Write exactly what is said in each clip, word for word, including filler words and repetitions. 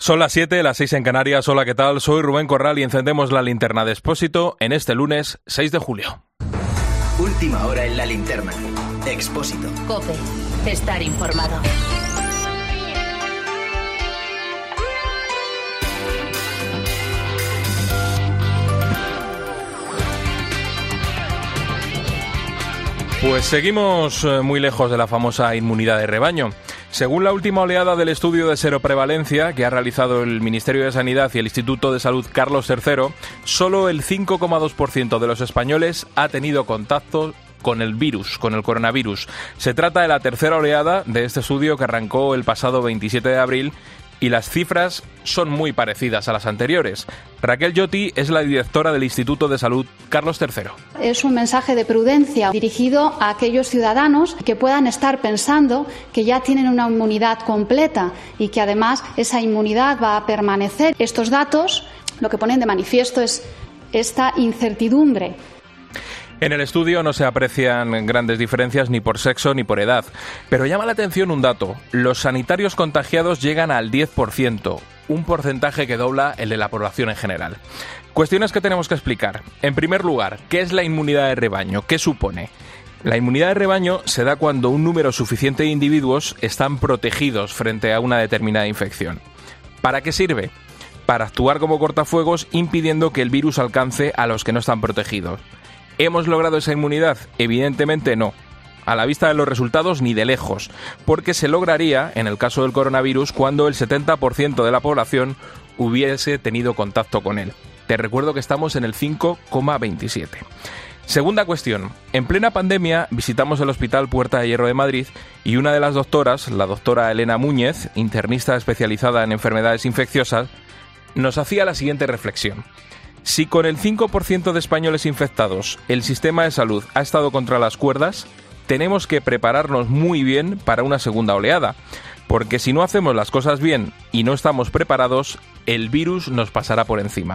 Son las siete, las seis en Canarias. Hola, ¿qué tal? Soy Rubén Corral y encendemos la linterna de Expósito en este lunes seis de julio. Última hora en la linterna. Expósito. COPE. Estar informado. Pues seguimos muy lejos de la famosa inmunidad de rebaño. Según la última oleada del estudio de seroprevalencia que ha realizado el Ministerio de Sanidad y el Instituto de Salud Carlos tercero, solo el cinco coma dos por ciento de los españoles ha tenido contacto con el virus, con el coronavirus. Se trata de la tercera oleada de este estudio que arrancó el pasado veintisiete de abril y las cifras son muy parecidas a las anteriores. Raquel Lloti es la directora del Instituto de Salud Carlos tercero. Es un mensaje de prudencia dirigido a aquellos ciudadanos que puedan estar pensando que ya tienen una inmunidad completa y que además esa inmunidad va a permanecer. Estos datos lo que ponen de manifiesto es esta incertidumbre. En el estudio no se aprecian grandes diferencias ni por sexo ni por edad, pero llama la atención un dato. Los sanitarios contagiados llegan al diez por ciento, un porcentaje que dobla el de la población en general. Cuestiones que tenemos que explicar. En primer lugar, ¿qué es la inmunidad de rebaño? ¿Qué supone? La inmunidad de rebaño se da cuando un número suficiente de individuos están protegidos frente a una determinada infección. ¿Para qué sirve? Para actuar como cortafuegos impidiendo que el virus alcance a los que no están protegidos. ¿Hemos logrado esa inmunidad? Evidentemente no. A la vista de los resultados, ni de lejos, porque se lograría, en el caso del coronavirus, cuando el setenta por ciento de la población hubiese tenido contacto con él. Te recuerdo que estamos en el cinco coma veintisiete. Segunda cuestión. En plena pandemia visitamos el Hospital Puerta de Hierro de Madrid y una de las doctoras, la doctora Elena Múñez, internista especializada en enfermedades infecciosas, nos hacía la siguiente reflexión. Si con el cinco por ciento de españoles infectados el sistema de salud ha estado contra las cuerdas, tenemos que prepararnos muy bien para una segunda oleada, porque si no hacemos las cosas bien y no estamos preparados, el virus nos pasará por encima.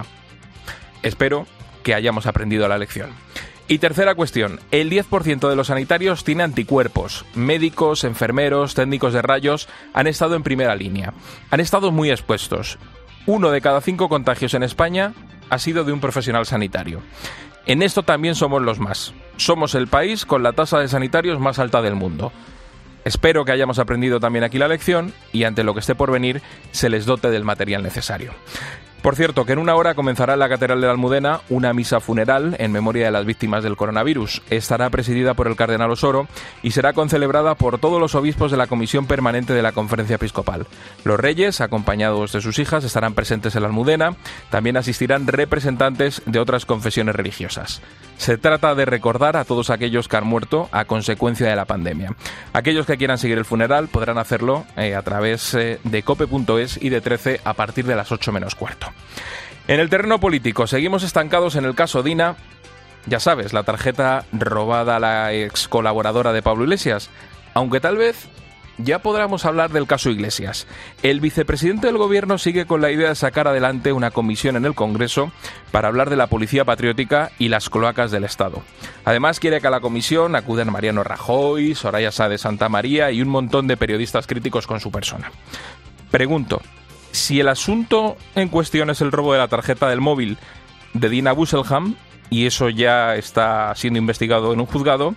Espero que hayamos aprendido la lección. Y tercera cuestión, el diez por ciento de los sanitarios tiene anticuerpos. Médicos, enfermeros, técnicos de rayos han estado en primera línea. Han estado muy expuestos. Uno de cada cinco contagios en España ha sido de un profesional sanitario. En esto también somos los más. Somos el país con la tasa de sanitarios más alta del mundo. Espero que hayamos aprendido también aquí la lección y ante lo que esté por venir se les dote del material necesario. Por cierto, que en una hora comenzará en la Catedral de la Almudena una misa funeral en memoria de las víctimas del coronavirus. Estará presidida por el cardenal Osoro y será concelebrada por todos los obispos de la Comisión Permanente de la Conferencia Episcopal. Los reyes, acompañados de sus hijas, estarán presentes en la Almudena. También asistirán representantes de otras confesiones religiosas. Se trata de recordar a todos aquellos que han muerto a consecuencia de la pandemia. Aquellos que quieran seguir el funeral podrán hacerlo eh, a través eh, de cope punto es y de trece a partir de las ocho menos cuarto. En el terreno político seguimos estancados en el caso Dina. Ya sabes, la tarjeta robada a la ex colaboradora de Pablo Iglesias. Aunque tal vez ya podamos hablar del caso Iglesias. El vicepresidente del gobierno sigue con la idea de sacar adelante una comisión en el Congreso para hablar de la policía patriótica y las cloacas del Estado. Además quiere que a la comisión acudan Mariano Rajoy, Soraya Sáenz de Santamaría y un montón de periodistas críticos con su persona. Pregunto, si el asunto en cuestión es el robo de la tarjeta del móvil de Dina Busselham, y eso ya está siendo investigado en un juzgado,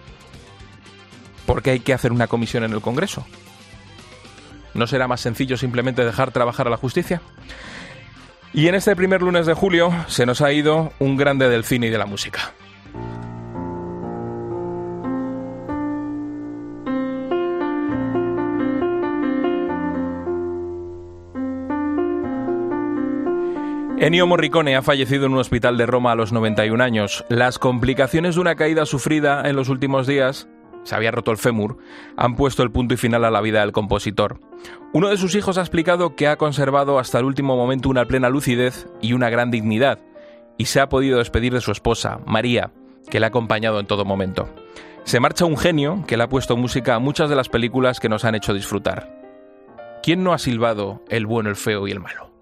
¿por qué hay que hacer una comisión en el Congreso? ¿No será más sencillo simplemente dejar trabajar a la justicia? Y en este primer lunes de julio se nos ha ido un grande del cine y de la música. Ennio Morricone ha fallecido en un hospital de Roma a los noventa y un años. Las complicaciones de una caída sufrida en los últimos días, se había roto el fémur, han puesto el punto y final a la vida del compositor. Uno de sus hijos ha explicado que ha conservado hasta el último momento una plena lucidez y una gran dignidad, y se ha podido despedir de su esposa, María, que le ha acompañado en todo momento. Se marcha un genio que le ha puesto música a muchas de las películas que nos han hecho disfrutar. ¿Quién no ha silbado El bueno, el feo y el malo?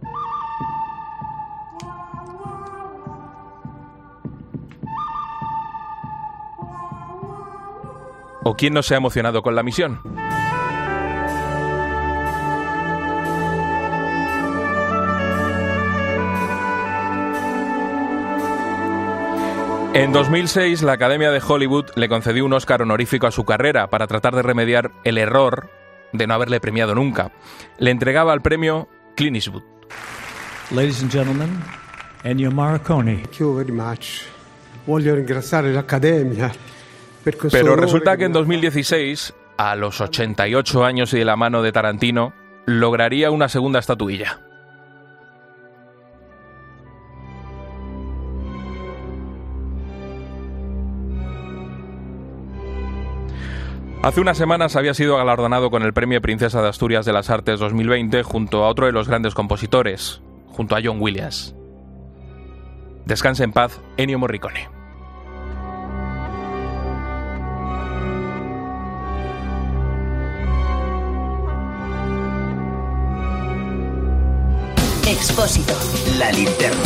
¿O quién no se ha emocionado con la misión? En dos mil seis, la Academia de Hollywood le concedió un Oscar honorífico a su carrera para tratar de remediar el error de no haberle premiado nunca. Le entregaba el premio Clint Eastwood. Ladies and gentlemen, Ennio Morricone. Thank you very much. Voglio ringraziare l'Accademia per questo Pero onore resulta que che en dos mil dieciséis, a los ochenta y ocho años y de la mano de Tarantino, lograría una segunda estatuilla. Hace unas semanas había sido galardonado con el Premio Princesa de Asturias de las Artes dos mil veinte junto a otro de los grandes compositores, junto a John Williams. Descanse en paz, Ennio Morricone. Expósito. La linterna.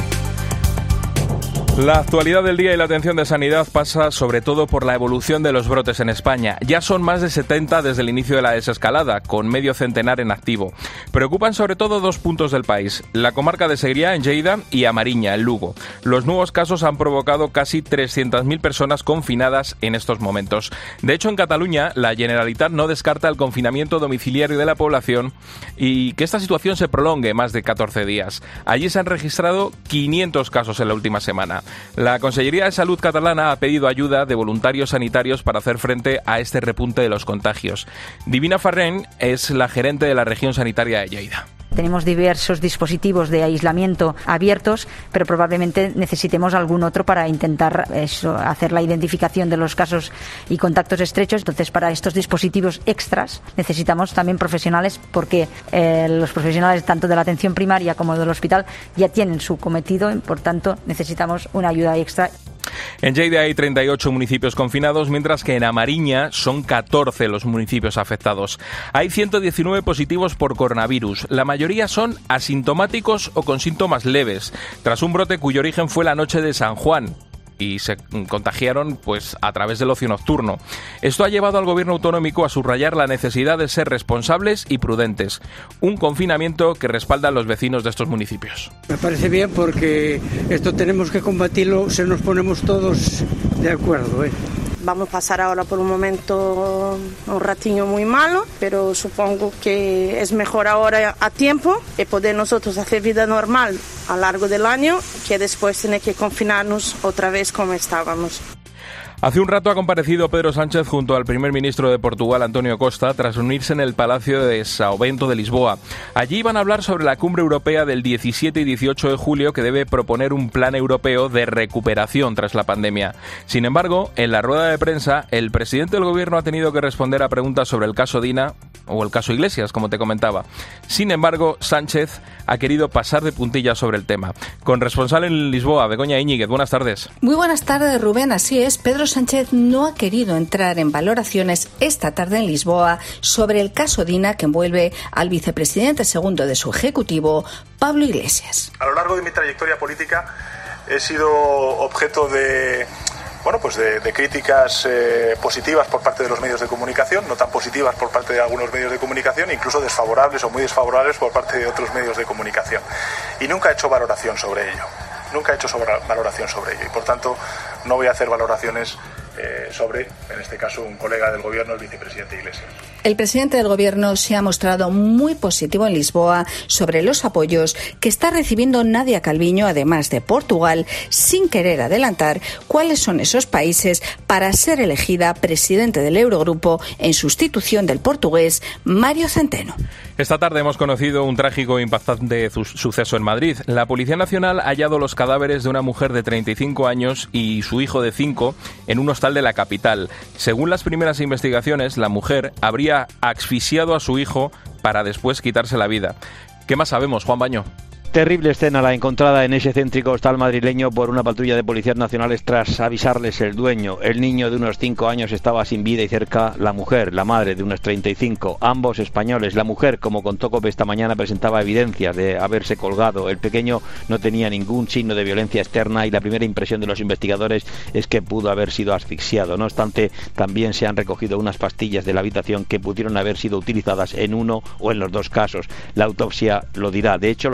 La actualidad del día y la atención de sanidad pasa sobre todo por la evolución de los brotes en España. Ya son más de setenta desde el inicio de la desescalada, con medio centenar en activo. Preocupan sobre todo dos puntos del país, la comarca de Segriá, en Lleida, y A Mariña, en Lugo. Los nuevos casos han provocado casi trescientas mil personas confinadas en estos momentos. De hecho, en Cataluña, la Generalitat no descarta el confinamiento domiciliario de la población y que esta situación se prolongue más de catorce días. Allí se han registrado quinientos casos en la última semana. La Consellería de Salud catalana ha pedido ayuda de voluntarios sanitarios para hacer frente a este repunte de los contagios. Divina Farrén es la gerente de la región sanitaria de Lleida. Tenemos diversos dispositivos de aislamiento abiertos, pero probablemente necesitemos algún otro para intentar eso, hacer la identificación de los casos y contactos estrechos. Entonces, para estos dispositivos extras necesitamos también profesionales, porque eh, los profesionales tanto de la atención primaria como del hospital ya tienen su cometido, y por tanto necesitamos una ayuda extra. En Lleida hay treinta y ocho municipios confinados, mientras que en A Mariña son catorce los municipios afectados. Hay ciento diecinueve positivos por coronavirus. La mayoría son asintomáticos o con síntomas leves, tras un brote cuyo origen fue la noche de San Juan, y se contagiaron pues a través del ocio nocturno. Esto ha llevado al gobierno autonómico a subrayar la necesidad de ser responsables y prudentes. Un confinamiento que respaldan los vecinos de estos municipios. Me parece bien, porque esto tenemos que combatirlo si nos ponemos todos de acuerdo, ¿eh? Vamos a pasar ahora por un momento, un ratinho muy malo, pero supongo que es mejor ahora a tiempo y poder nosotros hacer vida normal a lo largo del año, que después tener que confinarnos otra vez como estábamos. Hace un rato ha comparecido Pedro Sánchez junto al primer ministro de Portugal, António Costa, tras reunirse en el Palacio de São Bento de Lisboa. Allí iban a hablar sobre la cumbre europea del diecisiete y dieciocho de julio, que debe proponer un plan europeo de recuperación tras la pandemia. Sin embargo, en la rueda de prensa, el presidente del gobierno ha tenido que responder a preguntas sobre el caso Dina o el caso Iglesias, como te comentaba. Sin embargo, Sánchez ha querido pasar de puntillas sobre el tema. Con responsable en Lisboa, Begoña Íñiguez, buenas tardes. Muy buenas tardes, Rubén. Así es, Pedro Sánchez no ha querido entrar en valoraciones esta tarde en Lisboa sobre el caso Dina, que envuelve al vicepresidente segundo de su ejecutivo, Pablo Iglesias. A lo largo de mi trayectoria política he sido objeto de... Bueno, pues de, de críticas eh, positivas por parte de los medios de comunicación, no tan positivas por parte de algunos medios de comunicación, incluso desfavorables o muy desfavorables por parte de otros medios de comunicación. Y nunca he hecho valoración sobre ello, nunca he hecho sobre, valoración sobre ello. Y por tanto no voy a hacer valoraciones eh, sobre, en este caso, un colega del gobierno, el vicepresidente Iglesias. El presidente del gobierno se ha mostrado muy positivo en Lisboa sobre los apoyos que está recibiendo Nadia Calviño, además de Portugal, sin querer adelantar cuáles son esos países para ser elegida presidente del Eurogrupo en sustitución del portugués Mário Centeno. Esta tarde hemos conocido un trágico e impactante suceso en Madrid. La Policía Nacional ha hallado los cadáveres de una mujer de treinta y cinco años y su hijo de cinco en un hostal de la capital. Según las primeras investigaciones, la mujer habría asfixiado a su hijo para después quitarse la vida. ¿Qué más sabemos, Juan Baño? Terrible escena la encontrada en ese céntrico hostal madrileño por una patrulla de policías nacionales tras avisarles el dueño. El niño de unos cinco años estaba sin vida y cerca la mujer, la madre de unos treinta y cinco, ambos españoles. La mujer, como contó COPE esta mañana, presentaba evidencias de haberse colgado. El pequeño no tenía ningún signo de violencia externa y la primera impresión de los investigadores es que pudo haber sido asfixiado. No obstante, también se han recogido unas pastillas de la habitación que pudieron haber sido utilizadas en uno o en los dos casos. La autopsia lo dirá. De hecho, los cuerpos han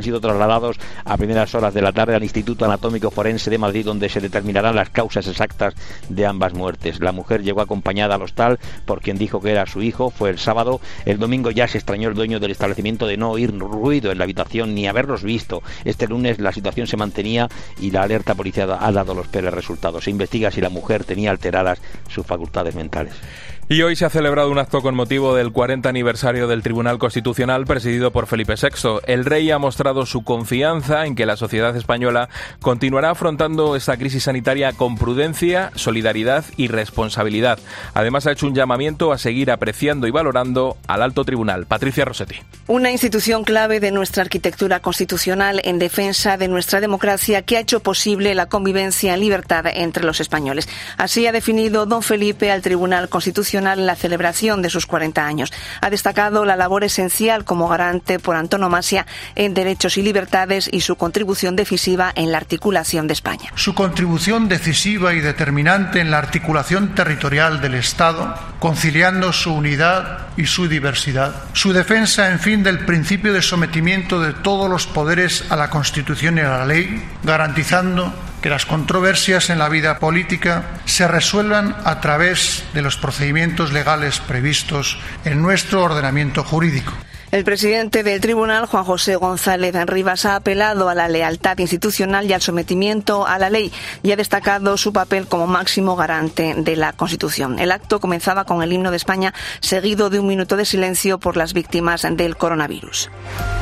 han sido trasladados a primeras horas de la tarde al Instituto Anatómico Forense de Madrid, donde se determinarán las causas exactas de ambas muertes. La mujer llegó acompañada al hostal por quien dijo que era su hijo. Fue el sábado. El domingo ya se extrañó el dueño del establecimiento de no oír ruido en la habitación ni haberlos visto. Este lunes la situación se mantenía y la alerta policial ha dado los peores resultados. Se investiga si la mujer tenía alteradas sus facultades mentales. Y hoy se ha celebrado un acto con motivo del cuarenta aniversario del Tribunal Constitucional presidido por Felipe sexto. El rey ha mostrado su confianza en que la sociedad española continuará afrontando esta crisis sanitaria con prudencia, solidaridad y responsabilidad. Además, ha hecho un llamamiento a seguir apreciando y valorando al alto tribunal. Patricia Rossetti. Una institución clave de nuestra arquitectura constitucional en defensa de nuestra democracia que ha hecho posible la convivencia en libertad entre los españoles. Así ha definido don Felipe al Tribunal Constitucional en la celebración de sus cuarenta años. Ha destacado la labor esencial como garante por antonomasia en derechos y libertades y su contribución decisiva en la articulación de España. Su contribución decisiva y determinante en la articulación territorial del Estado, conciliando su unidad y su diversidad. Su defensa, en fin, del principio de sometimiento de todos los poderes a la Constitución y a la ley, garantizando que las controversias en la vida política se resuelvan a través de los procedimientos legales previstos en nuestro ordenamiento jurídico. El presidente del tribunal, Juan José González Rivas, ha apelado a la lealtad institucional y al sometimiento a la ley y ha destacado su papel como máximo garante de la Constitución. El acto comenzaba con el himno de España, seguido de un minuto de silencio por las víctimas del coronavirus.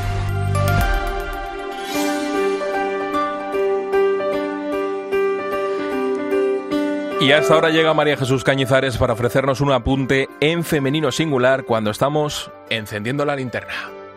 Y hasta ahora llega María Jesús Cañizares para ofrecernos un apunte en femenino singular cuando estamos encendiendo la linterna.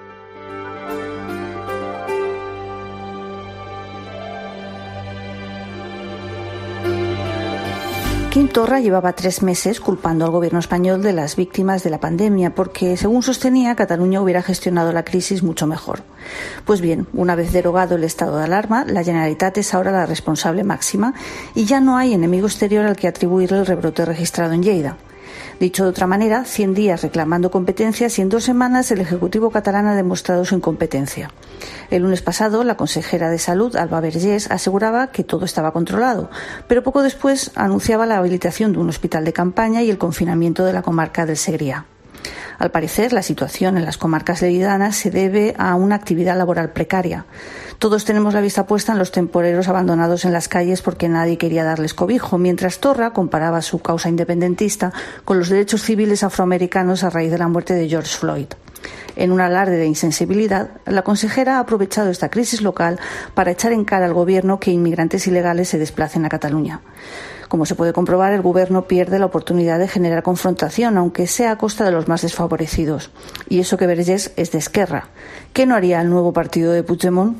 Quim Torra llevaba tres meses culpando al gobierno español de las víctimas de la pandemia porque, según sostenía, Cataluña hubiera gestionado la crisis mucho mejor. Pues bien, una vez derogado el estado de alarma, la Generalitat es ahora la responsable máxima y ya no hay enemigo exterior al que atribuirle el rebrote registrado en Lleida. Dicho de otra manera, cien días reclamando competencias y en dos semanas el Ejecutivo catalán ha demostrado su incompetencia. El lunes pasado, la consejera de Salud, Alba Vergés, aseguraba que todo estaba controlado, pero poco después anunciaba la habilitación de un hospital de campaña y el confinamiento de la comarca del Segrià. Al parecer, la situación en las comarcas lleidanas se debe a una actividad laboral precaria. Todos tenemos la vista puesta en los temporeros abandonados en las calles porque nadie quería darles cobijo, mientras Torra comparaba su causa independentista con los derechos civiles afroamericanos a raíz de la muerte de George Floyd. En un alarde de insensibilidad, la consejera ha aprovechado esta crisis local para echar en cara al gobierno que inmigrantes ilegales se desplacen a Cataluña. Como se puede comprobar, el gobierno pierde la oportunidad de generar confrontación, aunque sea a costa de los más desfavorecidos. Y eso que Vergés es de Esquerra. ¿Qué no haría el nuevo partido de Puigdemont?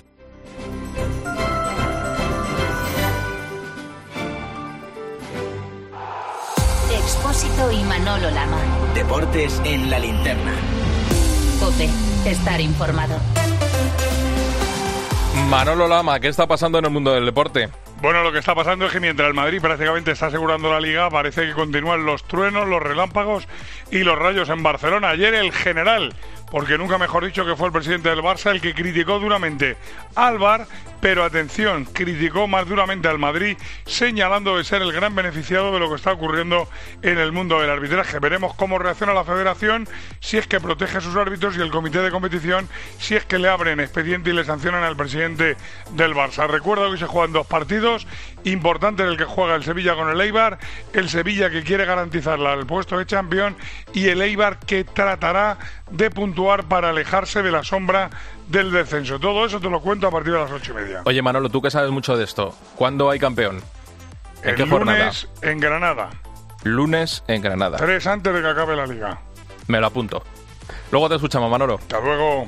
Expósito y Manolo Lama. Deportes en la linterna. COPE. Estar informado. Manolo Lama, ¿qué está pasando en el mundo del deporte? Bueno, lo que está pasando es que mientras el Madrid prácticamente está asegurando la Liga, parece que continúan los truenos, los relámpagos y los rayos en Barcelona. Ayer el general, porque nunca mejor dicho que fue el presidente del Barça el que criticó duramente al V A R, pero atención, criticó más duramente al Madrid, señalando de ser el gran beneficiado de lo que está ocurriendo en el mundo del arbitraje. Veremos cómo reacciona la Federación, si es que protege a sus árbitros, y el Comité de Competición, si es que le abren expediente y le sancionan al presidente del Barça. Recuerdo que se juegan dos partidos importantes, el que juega el Sevilla con el Eibar, el Sevilla que quiere garantizar el puesto de campeón y el Eibar que tratará de puntuar para alejarse de la sombra del descenso. Todo eso te lo cuento a partir de las ocho y media. Oye, Manolo, tú que sabes mucho de esto, ¿cuándo hay campeón? ¿En el qué jornada? Lunes en Granada. Lunes en Granada. Tres antes de que acabe la Liga. Me lo apunto. Luego te escuchamos, Manolo. Hasta luego.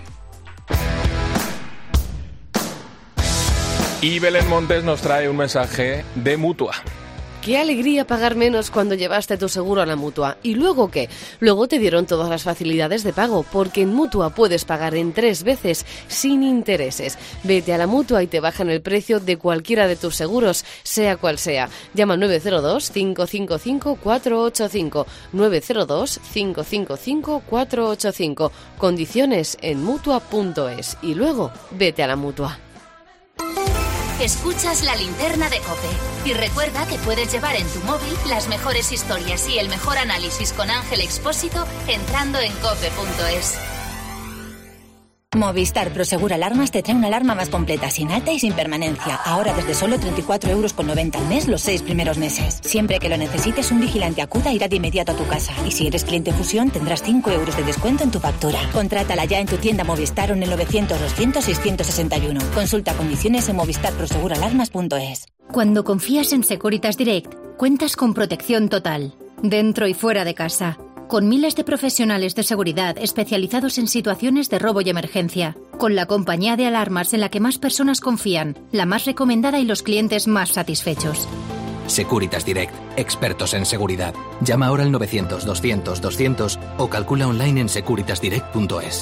Y Belén Montes nos trae un mensaje de Mutua. qué alegría pagar menos cuando llevaste tu seguro a la Mutua. ¿Y luego qué? Luego te dieron todas las facilidades de pago, porque en Mutua puedes pagar en tres veces sin intereses. Vete a la Mutua y te bajan el precio de cualquiera de tus seguros, sea cual sea. Llama al nueve cero dos, cinco cinco cinco, cuatro ocho cinco, nueve cero dos, cinco cinco cinco, cuatro ocho cinco. Condiciones en mutua punto es. Y luego, vete a la Mutua. Escuchas la linterna de COPE. Y recuerda que puedes llevar en tu móvil las mejores historias y el mejor análisis con Ángel Expósito entrando en cope punto es. Movistar Prosegur Alarmas te trae una alarma más completa, sin alta y sin permanencia. Ahora desde solo treinta y cuatro euros con noventa al mes los seis primeros meses. Siempre que lo necesites, un vigilante acuda irá de inmediato a tu casa. Y si eres cliente Fusión, tendrás cinco euros de descuento en tu factura. Contrátala ya en tu tienda Movistar o en el novecientos, doscientos, seiscientos sesenta y uno. Consulta condiciones en movistar prosegur alarmas punto es. Cuando confías en Securitas Direct, cuentas con protección total, dentro y fuera de casa. Con miles de profesionales de seguridad especializados en situaciones de robo y emergencia. Con la compañía de alarmas en la que más personas confían, la más recomendada y los clientes más satisfechos. Securitas Direct, expertos en seguridad. Llama ahora al novecientos, doscientos, doscientos o calcula online en securitas direct punto es.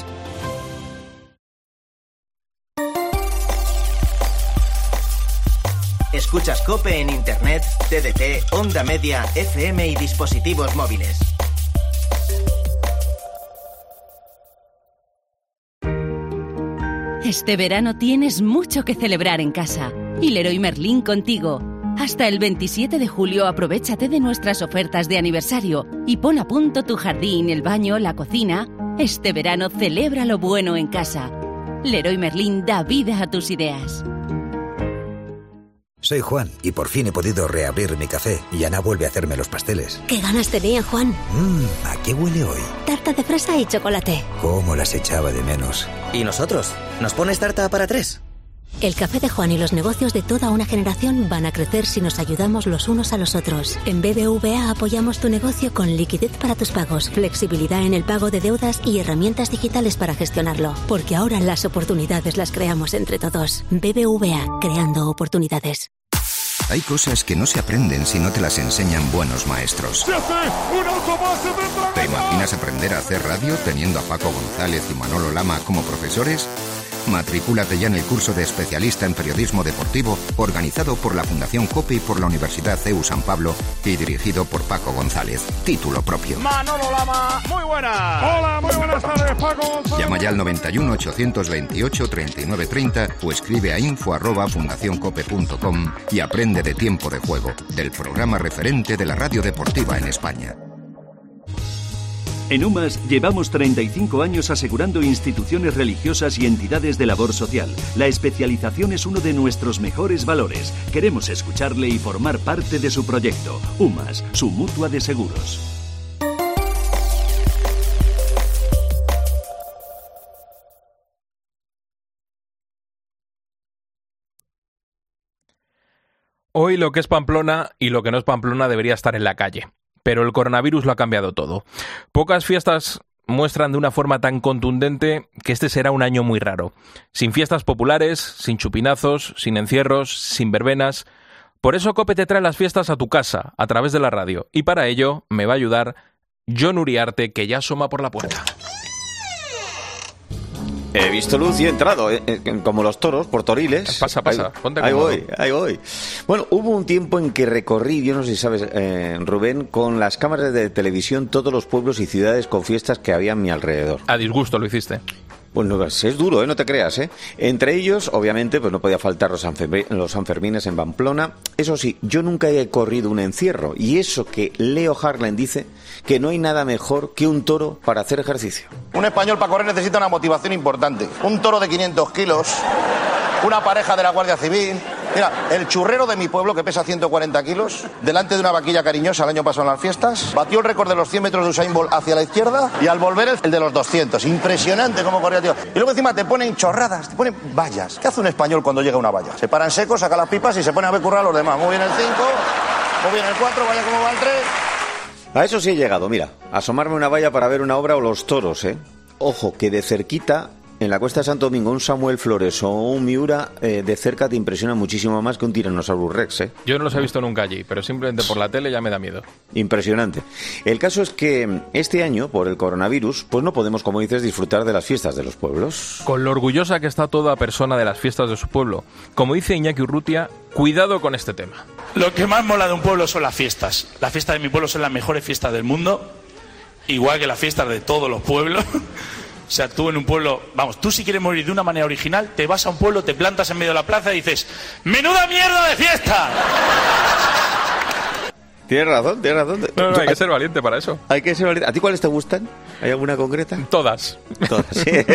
Escuchas COPE en Internet, T D T, Onda Media, F M y dispositivos móviles. Este verano tienes mucho que celebrar en casa. Y Leroy Merlin contigo. Hasta el veintisiete de julio aprovéchate de nuestras ofertas de aniversario y pon a punto tu jardín, el baño, la cocina. Este verano celebra lo bueno en casa. Leroy Merlin da vida a tus ideas. Soy Juan y por fin he podido reabrir mi café y Ana vuelve a hacerme los pasteles. ¡Qué ganas tenía, Juan! Mmm, ¿a qué huele hoy? Tarta de fresa y chocolate. ¿Cómo las echaba de menos? ¿Y nosotros? ¿Nos pones tarta para tres? El café de Juan y los negocios de toda una generación van a crecer si nos ayudamos los unos a los otros. En B B V A apoyamos tu negocio con liquidez para tus pagos, flexibilidad en el pago de deudas y herramientas digitales para gestionarlo. Porque ahora las oportunidades las creamos entre todos. B B V A, creando oportunidades. Hay cosas que no se aprenden si no te las enseñan buenos maestros. ¿Te imaginas aprender a hacer radio teniendo a Paco González y Manolo Lama como profesores? Matricúlate ya en el curso de especialista en periodismo deportivo organizado por la Fundación COPE y por la Universidad C E U San Pablo y dirigido por Paco González. Título propio. Manolo Lama, muy buenas. Hola, muy buenas tardes, Paco González. Llama ya al noventa y uno, ochocientos veintiocho, treinta y nueve treinta o escribe a info arroba fundacioncope punto com y aprende de Tiempo de Juego, del programa referente de la radio deportiva en España. En UMAS llevamos treinta y cinco años asegurando instituciones religiosas y entidades de labor social. La especialización es uno de nuestros mejores valores. Queremos escucharle y formar parte de su proyecto. UMAS, su mutua de seguros. Hoy lo que es Pamplona y lo que no es Pamplona debería estar en la calle. Pero el coronavirus lo ha cambiado todo. Pocas fiestas muestran de una forma tan contundente que este será un año muy raro. Sin fiestas populares, sin chupinazos, sin encierros, sin verbenas. Por eso COPE te trae las fiestas a tu casa, a través de la radio. Y para ello me va a ayudar Jon Uriarte, que ya asoma por la puerta. He visto luz y he entrado, eh, eh, como los toros, por Toriles. Pasa, pasa, ahí, ponte ahí cómodo. voy, ahí voy. Bueno, hubo un tiempo en que recorrí, yo no sé si sabes, eh, Rubén, con las cámaras de televisión todos los pueblos y ciudades con fiestas que había a mi alrededor. A disgusto lo hiciste. Pues no, es duro, ¿eh? No te creas, ¿eh? Entre ellos, obviamente, pues no podía faltar los, Sanfer- los Sanfermines en Pamplona. Eso sí, yo nunca he corrido un encierro. Y eso que Leo Harlan dice, que no hay nada mejor que un toro para hacer ejercicio. Un español para correr necesita una motivación importante. Un toro de quinientos kilos, una pareja de la Guardia Civil. Mira, el churrero de mi pueblo, que pesa ciento cuarenta kilos, delante de una vaquilla cariñosa el año pasado en las fiestas, batió el récord de los cien metros de Usain Bolt hacia la izquierda y al volver el de los doscientos. Impresionante cómo corría el tío. Y luego encima te ponen chorradas, te ponen vallas. ¿Qué hace un español cuando llega a una valla? Se paran secos, saca las pipas y se pone a ver currar a los demás. Muy bien el cinco, muy bien el cuatro, vaya como va el tres. A eso sí he llegado, mira, a asomarme una valla para ver una obra o los toros, ¿eh? Ojo, que de cerquita en la Cuesta de Santo Domingo un Samuel Flores o un Miura eh, de cerca te impresiona muchísimo más que un Tyrannosaurus Rex, ¿eh? Yo no los he visto nunca allí, pero simplemente por la tele ya me da miedo. Impresionante. El caso es que este año, por el coronavirus, pues no podemos, como dices, disfrutar de las fiestas de los pueblos. Con lo orgullosa que está toda persona de las fiestas de su pueblo. Como dice Iñaki Urrutia, cuidado con este tema. Lo que más mola de un pueblo son las fiestas. Las fiestas de mi pueblo son las mejores fiestas del mundo, igual que las fiestas de todos los pueblos. O sea, tú en un pueblo, vamos, tú si quieres morir de una manera original, te vas a un pueblo, te plantas en medio de la plaza y dices, ¡menuda mierda de fiesta! Tienes razón, tienes razón. No, no, hay que ser valiente para eso. Hay que ser valiente. ¿A ti cuáles te gustan? ¿Hay alguna concreta? Todas. Todas.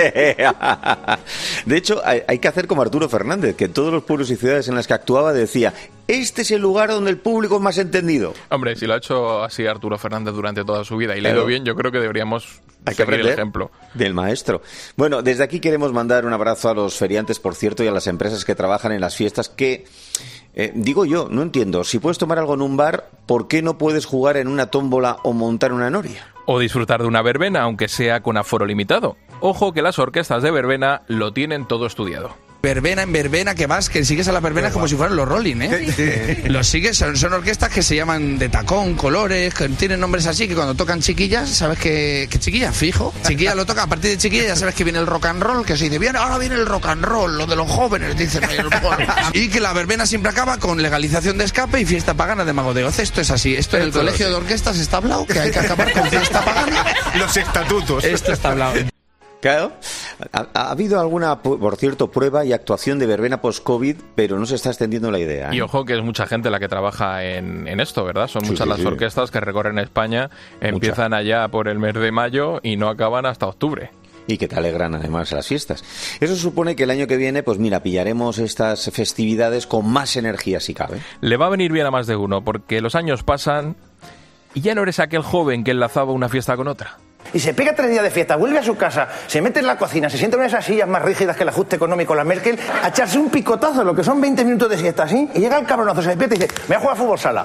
De hecho, hay, hay que hacer como Arturo Fernández, que en todos los pueblos y ciudades en las que actuaba decía, este es el lugar donde el público es más entendido. Hombre, si lo ha hecho así Arturo Fernández durante toda su vida y le ha ido bien, yo creo que deberíamos hay que seguir el ejemplo del maestro. Bueno, desde aquí queremos mandar un abrazo a los feriantes, por cierto, y a las empresas que trabajan en las fiestas que... Eh, digo yo, no entiendo, si puedes tomar algo en un bar, ¿por qué no puedes jugar en una tómbola o montar una noria? O disfrutar de una verbena, aunque sea con aforo limitado. Ojo que las orquestas de verbena lo tienen todo estudiado. Verbena en verbena, que vas, que sigues a las verbenas como si fueran los Rolling, ¿eh? Los sigues, son, son orquestas que se llaman de tacón, colores, que tienen nombres así, que cuando tocan chiquillas, sabes que, que chiquillas, fijo. Chiquilla lo toca, a partir de chiquilla ya sabes que viene el rock and roll, que se dice, bien, ahora viene el rock and roll, lo de los jóvenes, dicen ahí. Y que la verbena siempre acaba con legalización de escape y fiesta pagana de Mago de Oz. Esto es así, esto en el colegio de orquestas está hablado, que hay que acabar con fiesta pagana. Los estatutos. Esto está hablado. Claro. Ha, ha habido alguna, por cierto, prueba y actuación de verbena post-COVID, pero no se está extendiendo la idea, ¿eh? Y ojo que es mucha gente la que trabaja en, en esto, ¿verdad? Son Sí, muchas sí, las sí. orquestas que recorren España, empiezan allá por el mes de mayo y no acaban hasta octubre. Y que te alegran además las fiestas. Eso supone que el año que viene, pues mira, pillaremos estas festividades con más energía si cabe. Le va a venir bien a más de uno, porque los años pasan y ya no eres aquel joven que enlazaba una fiesta con otra. Y se pega tres días de fiesta, vuelve a su casa, se mete en la cocina, se sienta en esas sillas más rígidas que el ajuste económico, la Merkel, a echarse un picotazo, lo que son veinte minutos de siesta, ¿sí? Y llega el cabronazo, se despierta y dice, me voy a jugar a fútbol sala.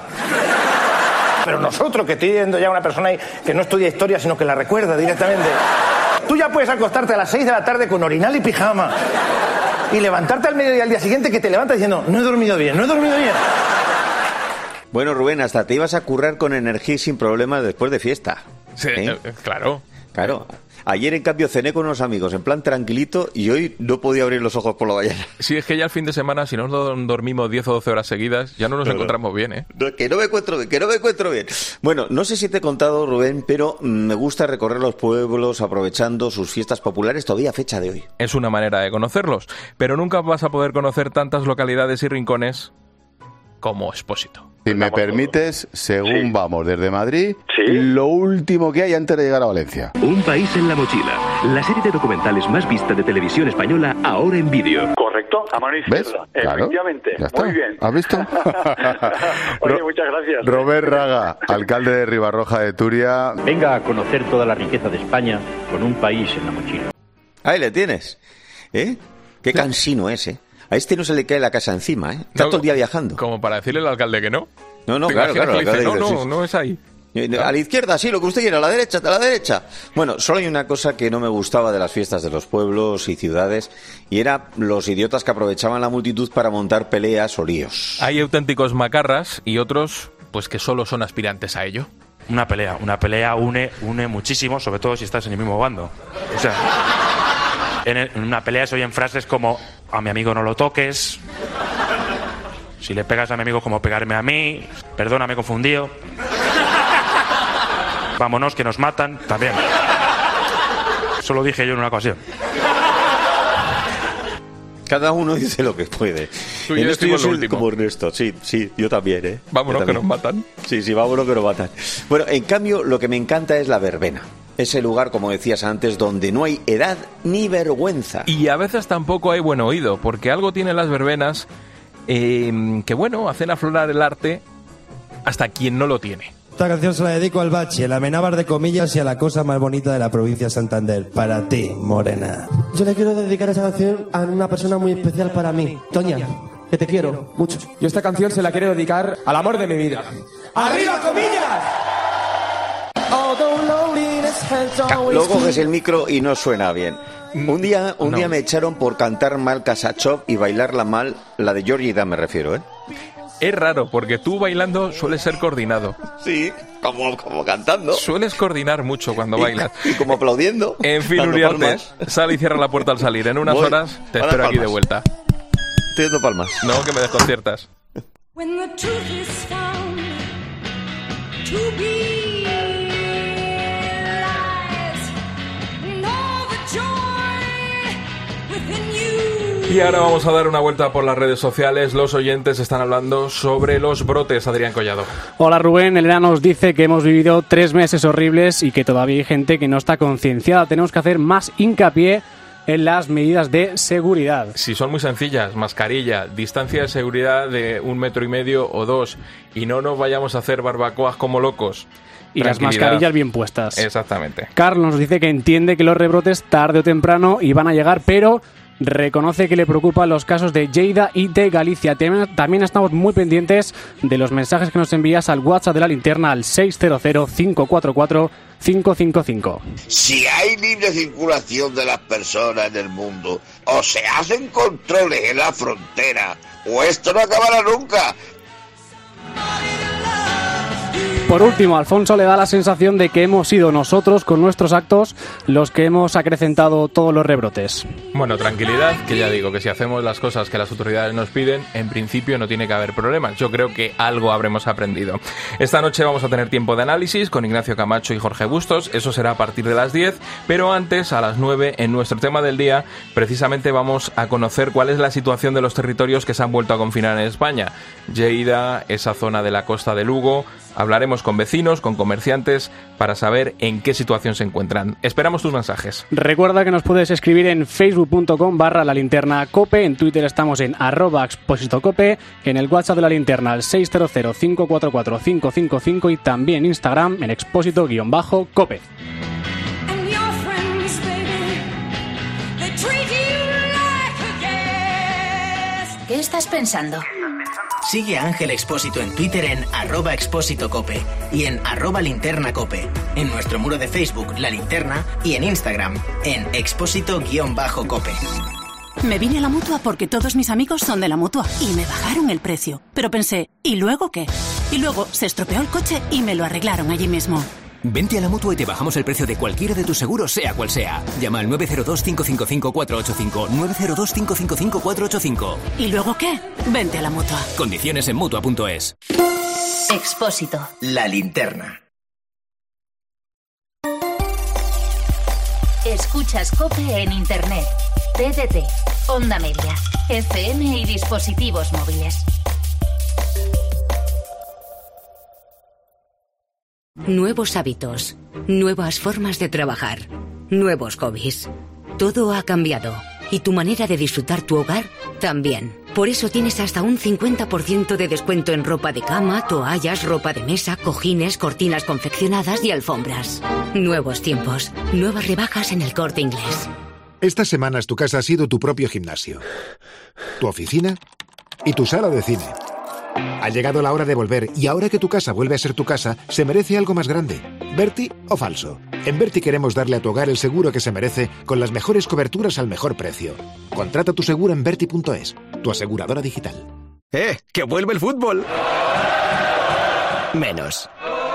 Pero nosotros, que estoy viendo ya una persona ahí que no estudia historia, sino que la recuerda directamente, tú ya puedes acostarte a las seis de la tarde con orinal y pijama y levantarte al mediodía al día siguiente que te levantas diciendo, no he dormido bien, no he dormido bien. Bueno, Rubén, hasta te ibas a currar con energía y sin problemas después de fiesta. Sí, ¿Eh? eh, claro. Claro. Ayer, en cambio, cené con unos amigos en plan tranquilito y hoy no podía abrir los ojos por la mañana. Sí, es que ya el fin de semana, si no do- dormimos diez o doce horas seguidas, ya no nos No, no. encontramos bien, ¿eh? No, que no me encuentro bien, que no me encuentro bien. Bueno, no sé si te he contado, Rubén, pero mm, me gusta recorrer los pueblos aprovechando sus fiestas populares todavía a fecha de hoy. Es una manera de conocerlos, pero nunca vas a poder conocer tantas localidades y rincones como Expósito. Si me permites, según vamos desde Madrid, lo último que hay antes de llegar a Valencia. Un país en la mochila. La serie de documentales más vista de televisión española, ahora en vídeo. Correcto, a mano ¿Ves? izquierda. Claro. Efectivamente. Ya está. Muy bien. ¿Has visto? Oye, muchas gracias. Robert Raga, alcalde de Ribarroja de Turia. Venga a conocer toda la riqueza de España con un país en la mochila. Ahí le tienes. ¿Eh? Qué cansino es, ¿eh? A este no se le cae la casa encima, ¿eh? Está No, todo el día viajando. Como para decirle al alcalde que no. No, no, ¿Te claro, imaginas claro. que le dice, el no, alcalde no, dice, no es ahí? Eh, A la izquierda, sí, lo que usted quiera, a la derecha, a la derecha. Bueno, solo hay una cosa que no me gustaba de las fiestas de los pueblos y ciudades, y era los idiotas que aprovechaban la multitud para montar peleas o líos. Hay auténticos macarras y otros, pues que solo son aspirantes a ello. Una pelea, una pelea une, une muchísimo, sobre todo si estás en el mismo bando. O sea, en, el- en una pelea se oyen frases como, a mi amigo no lo toques, si le pegas a mi amigo como pegarme a mí, perdona, me he confundido, vámonos que nos matan, también. Eso lo dije yo en una ocasión. Cada uno dice lo que puede. Tú y En yo esto yo decimos lo soy último. como Ernesto, sí, sí, yo también, ¿eh? Vámonos, Yo que también. nos matan. Sí, sí, vámonos que nos matan. Bueno, en cambio, lo que me encanta es la verbena. Ese lugar, como decías antes, donde no hay edad ni vergüenza. Y a veces tampoco hay buen oído, porque algo tienen las verbenas eh, que, bueno, hacen aflorar el arte hasta quien no lo tiene. Esta canción se la dedico al bache, el amenábar de comillas y a la cosa más bonita de la provincia de Santander. Para ti, morena. Yo le quiero dedicar esa canción a una persona muy especial para mí, Toña, que te quiero mucho. Yo esta canción se la quiero dedicar al amor de mi vida. ¡Arriba, comillas! Ca- Luego coges el micro y no suena bien. Un día, un No. día me echaron por cantar mal Kasachov y bailarla mal, la de Georgie Dan me refiero, ¿eh? Es raro, porque tú bailando sueles ser coordinado. Sí, como, como cantando. Sueles coordinar mucho cuando bailas. Y como aplaudiendo. En fin, dando Uriarte, palmas. sale y cierra la puerta al salir. En unas Voy horas te a dar espero aquí de palmas. vuelta. Estoy dando palmas. No, que me desconciertas. When the truth is found to be lies, and all the joy within you. Y ahora vamos a dar una vuelta por las redes sociales. Los oyentes están hablando sobre los brotes. Adrián Collado. Hola Rubén, Elena nos dice que hemos vivido tres meses horribles y que todavía hay gente que no está concienciada. Tenemos que hacer más hincapié en las medidas de seguridad. Si son muy sencillas, mascarilla, distancia de seguridad de un metro y medio o dos, y no nos vayamos a hacer barbacoas como locos. Y las Tranquilidad. mascarillas bien puestas. Exactamente. Carlos nos dice que entiende que los rebrotes tarde o temprano iban a llegar, pero reconoce que le preocupan los casos de Lleida y de Galicia. Tem- También estamos muy pendientes de los mensajes que nos envías al WhatsApp de la linterna al seis cero cero, cinco cuatro cuatro, cinco cinco cinco. Si hay libre circulación de las personas en el mundo, o se hacen controles en la frontera, o esto no acabará nunca. Por último, Alfonso le da la sensación de que hemos sido nosotros, con nuestros actos, los que hemos acrecentado todos los rebrotes. Bueno, tranquilidad, que ya digo que si hacemos las cosas que las autoridades nos piden, en principio no tiene que haber problemas. Yo creo que algo habremos aprendido. Esta noche vamos a tener tiempo de análisis con Ignacio Camacho y Jorge Bustos. Eso será a partir de las diez, pero antes, a las nueve, en nuestro tema del día, precisamente vamos a conocer cuál es la situación de los territorios que se han vuelto a confinar en España. Lleida, esa zona de la costa de Lugo. Hablaremos con vecinos, con comerciantes, para saber en qué situación se encuentran. Esperamos tus mensajes. Recuerda que nos puedes escribir en facebook.com barra la linterna cope, en Twitter estamos en arroba exposito cope, en el WhatsApp de la linterna al seis cero cero, cinco cuatro cuatro, cinco cinco cinco y también en Instagram en expósito-cope. And your friends, baby, they treat you like a guest. ¿Qué estás pensando? Sigue a Ángel Expósito en Twitter en arroba expósito cope y en arroba linterna cope, en nuestro muro de Facebook La Linterna y en Instagram en expósito-cope. Me vine a la Mutua porque todos mis amigos son de la Mutua y me bajaron el precio. Pero pensé, ¿y luego qué? Y luego se estropeó el coche y me lo arreglaron allí mismo. Vente a la Mutua y te bajamos el precio de cualquiera de tus seguros, sea cual sea. Llama al nueve cero dos, cinco cinco cinco, cuatro ocho cinco, nueve cero dos, cinco cinco cinco, cuatro ocho cinco. ¿Y luego qué? Vente a la Mutua. Condiciones en Mutua punto es. Expósito. La Linterna. Escuchas Cope en Internet, T D T, Onda Media, F M y dispositivos móviles. Nuevos hábitos, nuevas formas de trabajar, nuevos hobbies. Todo ha cambiado y tu manera de disfrutar tu hogar también. Por eso tienes hasta un cincuenta por ciento de descuento en ropa de cama, toallas, ropa de mesa, cojines, cortinas confeccionadas y alfombras. Nuevos tiempos, nuevas rebajas en El Corte Inglés. Estas semanas tu casa ha sido tu propio gimnasio, tu oficina y tu sala de cine. Ha llegado la hora de volver y ahora que tu casa vuelve a ser tu casa, se merece algo más grande. ¿Berti o falso? En Berti queremos darle a tu hogar el seguro que se merece con las mejores coberturas al mejor precio. Contrata tu seguro en Berti punto es, tu aseguradora digital. ¡Eh! ¡Que vuelve el fútbol! Menos.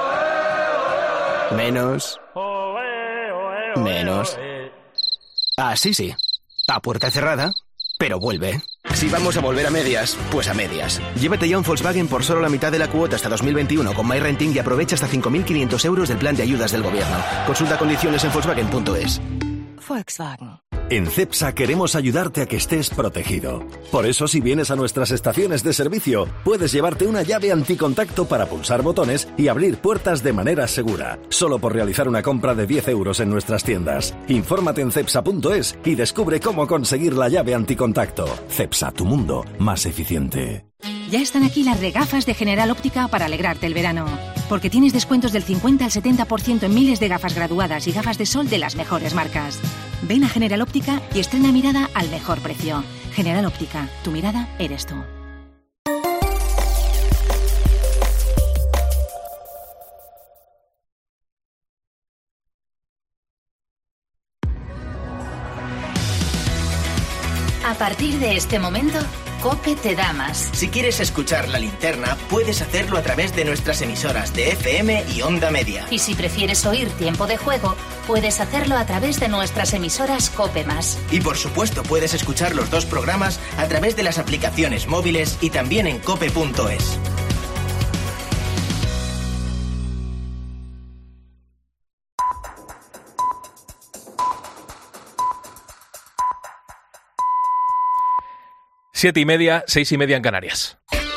Menos. Menos. Ah, sí, sí. A puerta cerrada, pero vuelve. Si vamos a volver a medias, pues a medias. Llévate ya un Volkswagen por solo la mitad de la cuota hasta dos mil veintiuno con MyRenting y aprovecha hasta cinco mil quinientos euros del plan de ayudas del gobierno. Consulta condiciones en Volkswagen punto es. Volkswagen. En CEPSA queremos ayudarte a que estés protegido. Por eso, si vienes a nuestras estaciones de servicio, puedes llevarte una llave anticontacto para pulsar botones y abrir puertas de manera segura, solo por realizar una compra de diez euros en nuestras tiendas. Infórmate en cepsa punto es y descubre cómo conseguir la llave anticontacto. CEPSA, tu mundo más eficiente. Ya están aquí las regafas de General Óptica para alegrarte el verano. Porque tienes descuentos del cincuenta al setenta por ciento en miles de gafas graduadas y gafas de sol de las mejores marcas. Ven a General Óptica y estrena mirada al mejor precio. General Óptica, tu mirada eres tú. A partir de este momento, COPE te da más. Si quieres escuchar La Linterna, puedes hacerlo a través de nuestras emisoras de F M y Onda Media. Y si prefieres oír Tiempo de Juego, puedes hacerlo a través de nuestras emisoras COPE más. Y por supuesto puedes escuchar los dos programas a través de las aplicaciones móviles y también en cope punto es. Siete y media, seis y media en Canarias.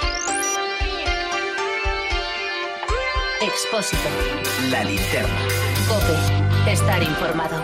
Expósito. La Linterna. COPE. Estar informado.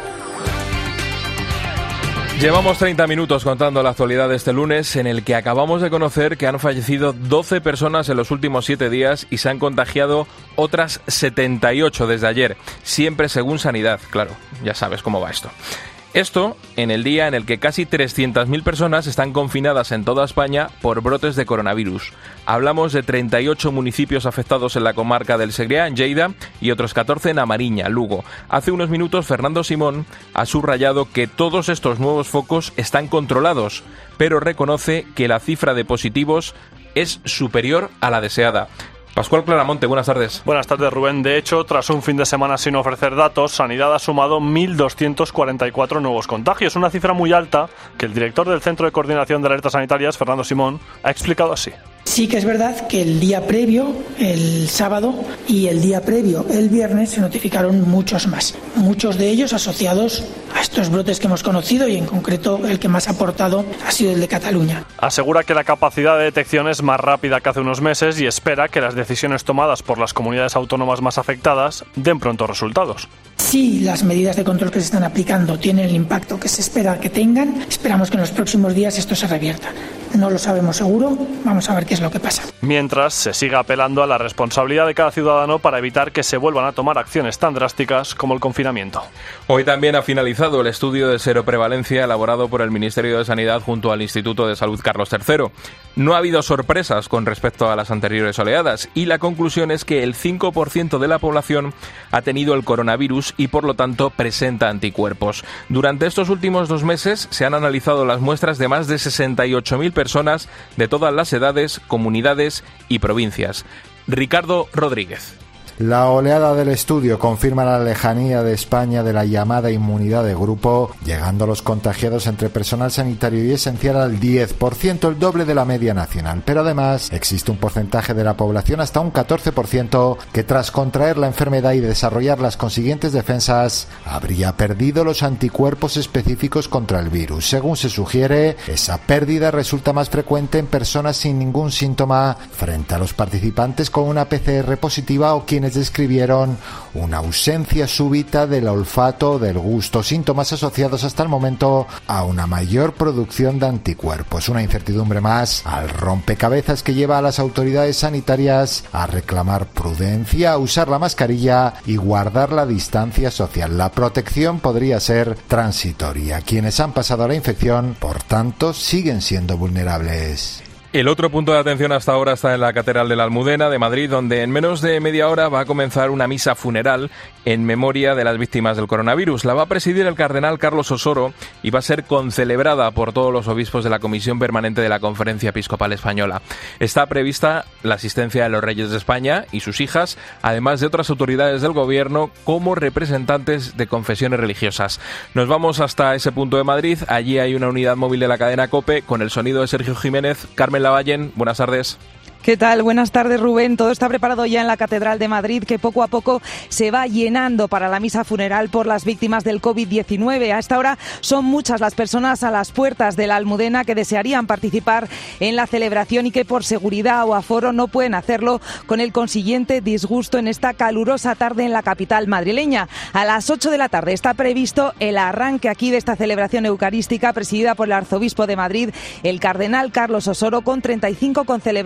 Llevamos treinta minutos contando la actualidad de este lunes, en el que acabamos de conocer que han fallecido doce personas en los últimos siete días y se han contagiado otras setenta y ocho desde ayer. Siempre según Sanidad, claro, ya sabes cómo va esto. Esto en el día en el que casi trescientas mil personas están confinadas en toda España por brotes de coronavirus. Hablamos de treinta y ocho municipios afectados en la comarca del Segriá, en Lleida, y otros catorce en A Mariña, Lugo. Hace unos minutos Fernando Simón ha subrayado que todos estos nuevos focos están controlados, pero reconoce que la cifra de positivos es superior a la deseada. Pascual Claramonte, buenas tardes. Buenas tardes, Rubén. De hecho, tras un fin de semana sin ofrecer datos, Sanidad ha sumado mil doscientos cuarenta y cuatro nuevos contagios, una cifra muy alta que el director del Centro de Coordinación de Alertas Sanitarias, Fernando Simón, ha explicado así. Sí que es verdad que el día previo, el sábado, y el día previo, el viernes, se notificaron muchos más. Muchos de ellos asociados a estos brotes que hemos conocido y en concreto el que más ha aportado ha sido el de Cataluña. Asegura que la capacidad de detección es más rápida que hace unos meses y espera que las decisiones tomadas por las comunidades autónomas más afectadas den pronto resultados. Si las medidas de control que se están aplicando tienen el impacto que se espera que tengan, esperamos que en los próximos días esto se revierta. No lo sabemos seguro, vamos a ver qué es lo que pasa. Mientras, se sigue apelando a la responsabilidad de cada ciudadano para evitar que se vuelvan a tomar acciones tan drásticas como el confinamiento. Hoy también ha finalizado el estudio de seroprevalencia elaborado por el Ministerio de Sanidad junto al Instituto de Salud Carlos tercero. No ha habido sorpresas con respecto a las anteriores oleadas y la conclusión es que el cinco por ciento de la población ha tenido el coronavirus y por lo tanto presenta anticuerpos. Durante estos últimos dos meses se han analizado las muestras de más de sesenta y ocho mil personas de todas las edades, comunidades y provincias. Ricardo Rodríguez. La oleada del estudio confirma la lejanía de España de la llamada inmunidad de grupo, llegando los contagiados entre personal sanitario y esencial al diez por ciento, el doble de la media nacional. Pero además existe un porcentaje de la población, hasta un catorce por ciento, que tras contraer la enfermedad y desarrollar las consiguientes defensas, habría perdido los anticuerpos específicos contra el virus. Según se sugiere, esa pérdida resulta más frecuente en personas sin ningún síntoma frente a los participantes con una P C R positiva o quienes describieron una ausencia súbita del olfato o del gusto, síntomas asociados hasta el momento a una mayor producción de anticuerpos. Una incertidumbre más al rompecabezas que lleva a las autoridades sanitarias a reclamar prudencia, a usar la mascarilla y guardar la distancia social. La protección podría ser transitoria. Quienes han pasado la infección, por tanto, siguen siendo vulnerables. El otro punto de atención hasta ahora está en la Catedral de la Almudena de Madrid, donde en menos de media hora va a comenzar una misa funeral en memoria de las víctimas del coronavirus. La va a presidir el cardenal Carlos Osoro y va a ser concelebrada por todos los obispos de la Comisión Permanente de la Conferencia Episcopal Española. Está prevista la asistencia de los reyes de España y sus hijas, además de otras autoridades del gobierno como representantes de confesiones religiosas. Nos vamos hasta ese punto de Madrid. Allí hay una unidad móvil de la cadena COPE con el sonido de Sergio Jiménez. Carmen Lavallen, buenas tardes. ¿Qué tal? Buenas tardes, Rubén. Todo está preparado ya en la Catedral de Madrid, que poco a poco se va llenando para la misa funeral por las víctimas del covid diecinueve. A esta hora son muchas las personas a las puertas de la Almudena que desearían participar en la celebración y que por seguridad o aforo no pueden hacerlo, con el consiguiente disgusto en esta calurosa tarde en la capital madrileña. A las ocho de la tarde está previsto el arranque aquí de esta celebración eucarística presidida por el arzobispo de Madrid, el cardenal Carlos Osoro, con treinta y cinco concelebrantes,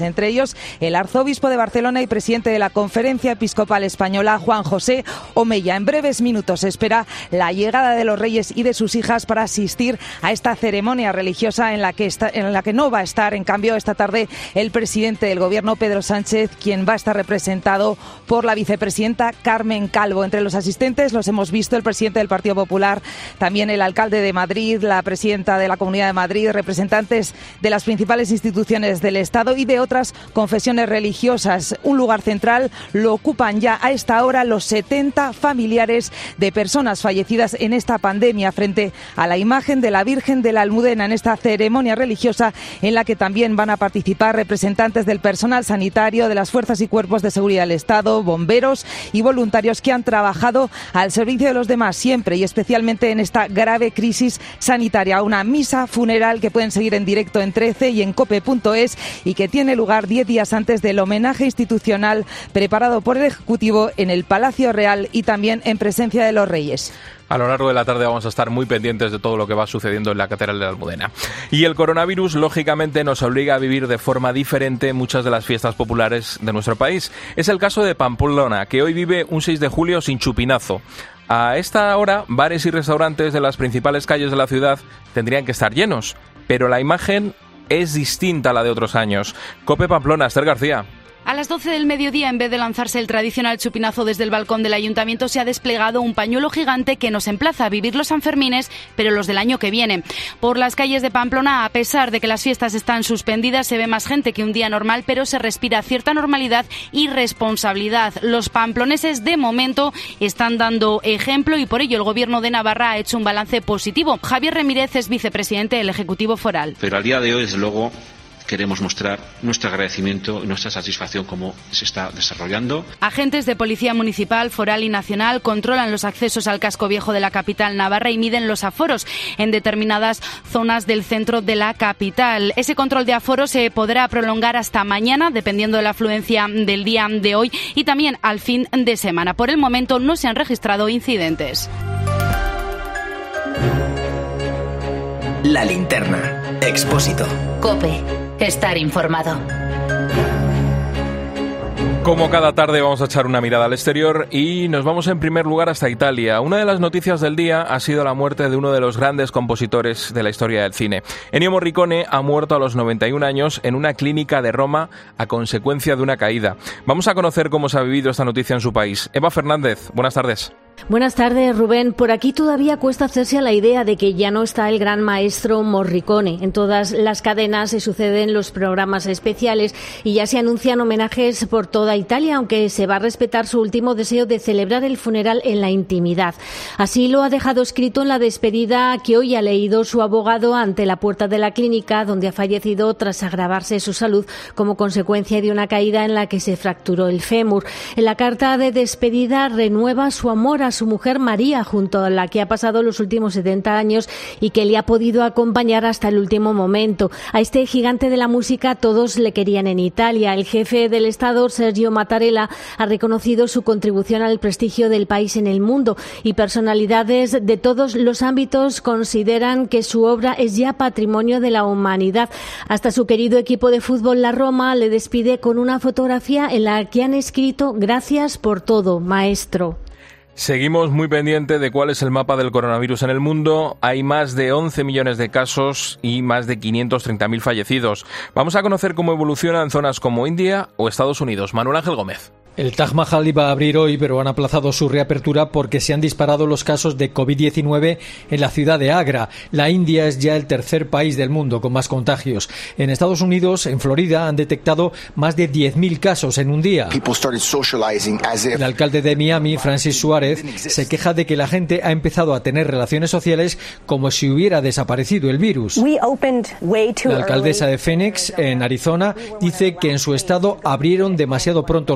entre ellos el arzobispo de Barcelona y presidente de la Conferencia Episcopal Española, Juan José Omeya. En breves minutos se espera la llegada de los reyes y de sus hijas para asistir a esta ceremonia religiosa en la que está, en la que no va a estar, en cambio, esta tarde el presidente del Gobierno, Pedro Sánchez, quien va a estar representado por la vicepresidenta Carmen Calvo. Entre los asistentes los hemos visto el presidente del Partido Popular, también el alcalde de Madrid, la presidenta de la Comunidad de Madrid, representantes de las principales instituciones del Estado y de otras confesiones religiosas. Un lugar central lo ocupan ya a esta hora los setenta familiares de personas fallecidas en esta pandemia frente a la imagen de la Virgen de la Almudena en esta ceremonia religiosa en la que también van a participar representantes del personal sanitario, de las fuerzas y cuerpos de seguridad del Estado, bomberos y voluntarios que han trabajado al servicio de los demás siempre y especialmente en esta grave crisis sanitaria. Una misa funeral que pueden seguir en directo en trece y en cope punto es y que tiene lugar diez días antes del homenaje institucional preparado por el Ejecutivo en el Palacio Real y también en presencia de los Reyes. A lo largo de la tarde vamos a estar muy pendientes de todo lo que va sucediendo en la Catedral de la Almudena. Y el coronavirus, lógicamente, nos obliga a vivir de forma diferente muchas de las fiestas populares de nuestro país. Es el caso de Pamplona, que hoy vive un seis de julio sin chupinazo. A esta hora, bares y restaurantes de las principales calles de la ciudad tendrían que estar llenos, pero la imagen es distinta a la de otros años. COPE Pamplona, Esther García. A las doce del mediodía, en vez de lanzarse el tradicional chupinazo desde el balcón del ayuntamiento, se ha desplegado un pañuelo gigante que nos emplaza a vivir los Sanfermines, pero los del año que viene. Por las calles de Pamplona, a pesar de que las fiestas están suspendidas, se ve más gente que un día normal, pero se respira cierta normalidad y responsabilidad. Los pamploneses, de momento, están dando ejemplo y por ello el Gobierno de Navarra ha hecho un balance positivo. Javier Remírez es vicepresidente del Ejecutivo Foral. Pero al día de hoy, desde luego, queremos mostrar nuestro agradecimiento y nuestra satisfacción cómo se está desarrollando. Agentes de Policía Municipal, Foral y Nacional controlan los accesos al casco viejo de la capital navarra y miden los aforos en determinadas zonas del centro de la capital. Ese control de aforos se podrá prolongar hasta mañana, dependiendo de la afluencia del día de hoy, y también al fin de semana. Por el momento no se han registrado incidentes. La linterna. Expósito. COPE. Estar informado. Como cada tarde vamos a echar una mirada al exterior y nos vamos en primer lugar hasta Italia. Una de las noticias del día ha sido la muerte de uno de los grandes compositores de la historia del cine. Ennio Morricone ha muerto a los noventa y un años en una clínica de Roma a consecuencia de una caída. Vamos a conocer cómo se ha vivido esta noticia en su país. Eva Fernández, buenas tardes. Buenas tardes, Rubén. Por aquí todavía cuesta hacerse a la idea de que ya no está el gran maestro Morricone. En todas las cadenas se suceden los programas especiales y ya se anuncian homenajes por toda Italia, aunque se va a respetar su último deseo de celebrar el funeral en la intimidad. Así lo ha dejado escrito en la despedida que hoy ha leído su abogado ante la puerta de la clínica, donde ha fallecido tras agravarse su salud como consecuencia de una caída en la que se fracturó el fémur. En la carta de despedida renueva su amor a su mujer María, junto a la que ha pasado los últimos setenta años y que le ha podido acompañar hasta el último momento. A este gigante de la música todos le querían en Italia. El jefe del Estado, Sergio Mattarella, ha reconocido su contribución al prestigio del país en el mundo y personalidades de todos los ámbitos consideran que su obra es ya patrimonio de la humanidad. Hasta su querido equipo de fútbol, la Roma, le despide con una fotografía en la que han escrito: "Gracias por todo, maestro". Seguimos muy pendiente de cuál es el mapa del coronavirus en el mundo. Hay más de once millones de casos y más de quinientos treinta mil fallecidos. Vamos a conocer cómo evoluciona en zonas como India o Estados Unidos. Manuel Ángel Gómez. El Taj Mahal iba a abrir hoy, pero han aplazado su reapertura porque se han disparado los casos de covid diecinueve en la ciudad de Agra. La India es ya el tercer país del mundo con más contagios. En Estados Unidos, en Florida, han detectado más de diez mil casos en un día. El alcalde de Miami, Francis Suárez, se queja de que la gente ha empezado a tener relaciones sociales como si hubiera desaparecido el virus. La alcaldesa de Phoenix, en Arizona, dice que en su estado abrieron demasiado pronto los negocios.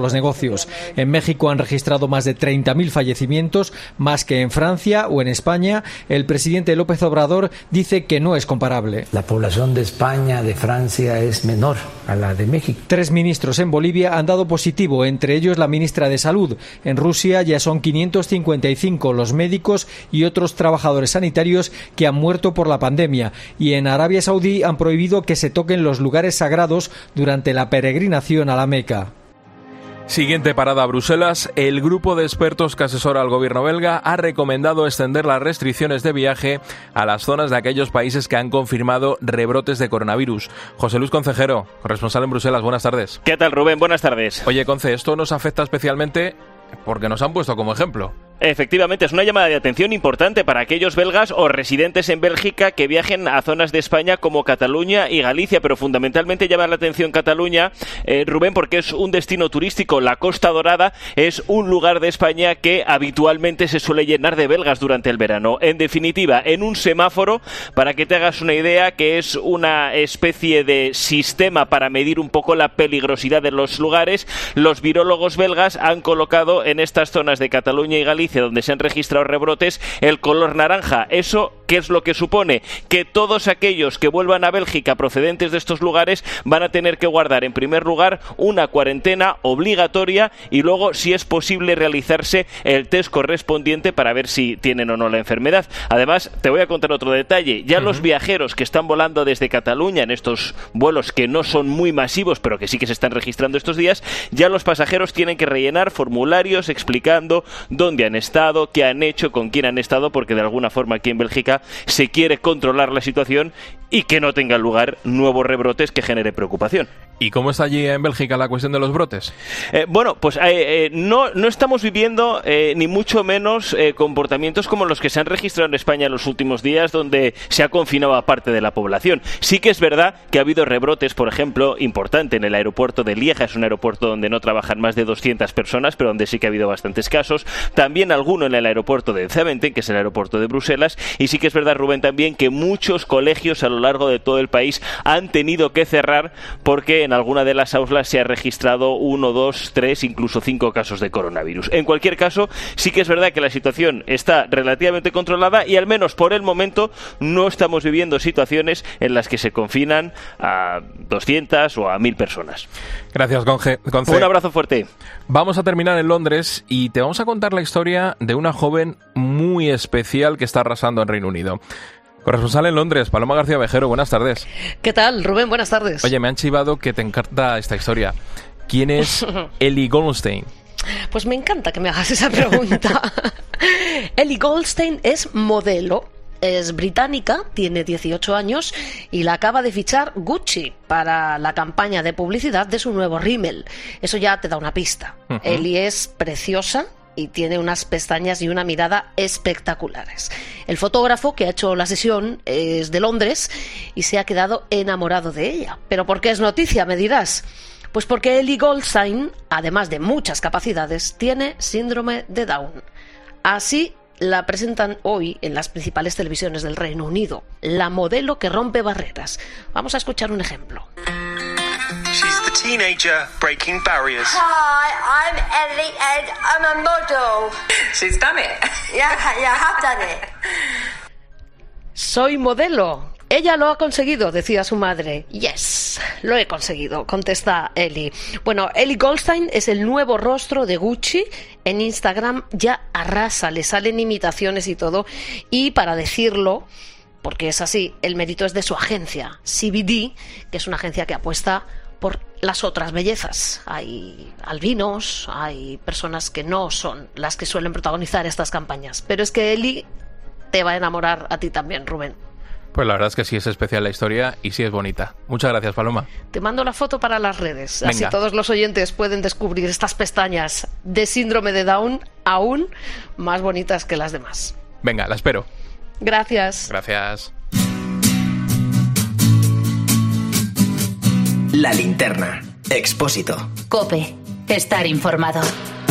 contagios. En México han registrado más de treinta mil fallecimientos, más que en Francia o en España. El presidente López Obrador dice que no es comparable. La población de España, de Francia, es menor a la de México. Tres ministros en Bolivia han dado positivo, entre ellos la ministra de Salud. En Rusia ya son quinientos cincuenta y cinco los médicos y otros trabajadores sanitarios que han muerto por la pandemia. Y en Arabia Saudí han prohibido que se toquen los lugares sagrados durante la peregrinación a la Meca. Siguiente parada a Bruselas. El grupo de expertos que asesora al gobierno belga ha recomendado extender las restricciones de viaje a las zonas de aquellos países que han confirmado rebrotes de coronavirus. José Luis Concejero, corresponsal en Bruselas, buenas tardes. ¿Qué tal, Rubén? Buenas tardes. Oye, Conce, esto nos afecta especialmente porque nos han puesto como ejemplo. Efectivamente, es una llamada de atención importante para aquellos belgas o residentes en Bélgica que viajen a zonas de España como Cataluña y Galicia, pero fundamentalmente llama la atención Cataluña, eh, Rubén, porque es un destino turístico. La Costa Dorada es un lugar de España que habitualmente se suele llenar de belgas durante el verano. En definitiva, en un semáforo, para que te hagas una idea, que es una especie de sistema para medir un poco la peligrosidad de los lugares, los virólogos belgas han colocado en estas zonas de Cataluña y Galicia, donde se han registrado rebrotes, el color naranja. ¿Eso qué es lo que supone? Que todos aquellos que vuelvan a Bélgica procedentes de estos lugares van a tener que guardar, en primer lugar, una cuarentena obligatoria y luego, si es posible, realizarse el test correspondiente para ver si tienen o no la enfermedad. Además, te voy a contar otro detalle. Ya uh-huh. los viajeros que están volando desde Cataluña en estos vuelos que no son muy masivos, pero que sí que se están registrando estos días, ya los pasajeros tienen que rellenar formularios explicando dónde han estado, qué han hecho, con quién han estado, porque de alguna forma aquí en Bélgica se quiere controlar la situación y que no tengan lugar nuevos rebrotes que genere preocupación. ¿Y cómo está allí en Bélgica la cuestión de los brotes? Eh, bueno, pues eh, eh, no, no estamos viviendo eh, ni mucho menos eh, comportamientos como los que se han registrado en España en los últimos días, donde se ha confinado a parte de la población. Sí que es verdad que ha habido rebrotes, por ejemplo, importante en el aeropuerto de Lieja. Es un aeropuerto donde no trabajan más de doscientas personas, pero donde sí que ha habido bastantes casos. También alguno en el aeropuerto de Zaventem, que es el aeropuerto de Bruselas. Y sí que es verdad, Rubén, también que muchos colegios a lo largo de todo el país han tenido que cerrar porque en alguna de las aulas se ha registrado uno, dos, tres, incluso cinco casos de coronavirus. En cualquier caso, sí que es verdad que la situación está relativamente controlada y al menos por el momento no estamos viviendo situaciones en las que se confinan a doscientas o a mil personas. Gracias, Conce. Conce. Un abrazo fuerte. Vamos a terminar en Londres y te vamos a contar la historia de una joven muy especial que está arrasando en Reino Unido. Corresponsal en Londres, Paloma García Vejero, buenas tardes. ¿Qué tal, Rubén? Buenas tardes. Oye, me han chivado que te encanta esta historia. ¿Quién es Ellie Goldstein? Pues me encanta que me hagas esa pregunta. Ellie Goldstein es modelo, es británica, tiene dieciocho años y la acaba de fichar Gucci para la campaña de publicidad de su nuevo rímel. Eso ya te da una pista. Uh-huh. Ellie es preciosa y tiene unas pestañas y una mirada espectaculares. El fotógrafo que ha hecho la sesión es de Londres y se ha quedado enamorado de ella. ¿Pero por qué es noticia, me dirás? Pues porque Ellie Goldstein, además de muchas capacidades, tiene síndrome de Down. Así la presentan hoy en las principales televisiones del Reino Unido. La modelo que rompe barreras. Vamos a escuchar un ejemplo. She's the teenager breaking barriers. Hi, I'm Ellie and I'm a model. She's done it. Yeah, yeah, I have done it. Soy modelo. Ella lo ha conseguido, decía su madre. Yes, lo he conseguido, contesta Ellie. Bueno, Ellie Goldstein es el nuevo rostro de Gucci. En Instagram ya arrasa, le salen imitaciones y todo. Y para decirlo, porque es así, el mérito es de su agencia, C B D, que es una agencia que apuesta por las otras bellezas. Hay albinos, hay personas que no son las que suelen protagonizar estas campañas. Pero es que Ellie te va a enamorar a ti también, Rubén. Pues la verdad es que sí es especial la historia y sí es bonita. Muchas gracias, Paloma. Te mando la foto para las redes. Venga. Así todos los oyentes pueden descubrir estas pestañas de síndrome de Down aún más bonitas que las demás. Venga, la espero. Gracias. Gracias. La linterna. Expósito. COPE. Estar informado.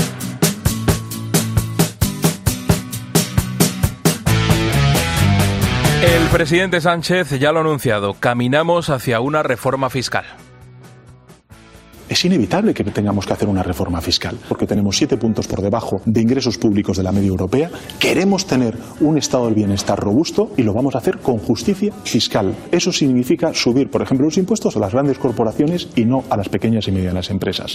El presidente Sánchez ya lo ha anunciado. Caminamos hacia una reforma fiscal. es inevitable que tengamos que hacer una reforma fiscal, porque tenemos siete puntos por debajo de ingresos públicos de la media europea. Queremos tener un estado del bienestar robusto y lo vamos a hacer con justicia fiscal. Eso significa subir, por ejemplo, los impuestos a las grandes corporaciones y no a las pequeñas y medianas empresas.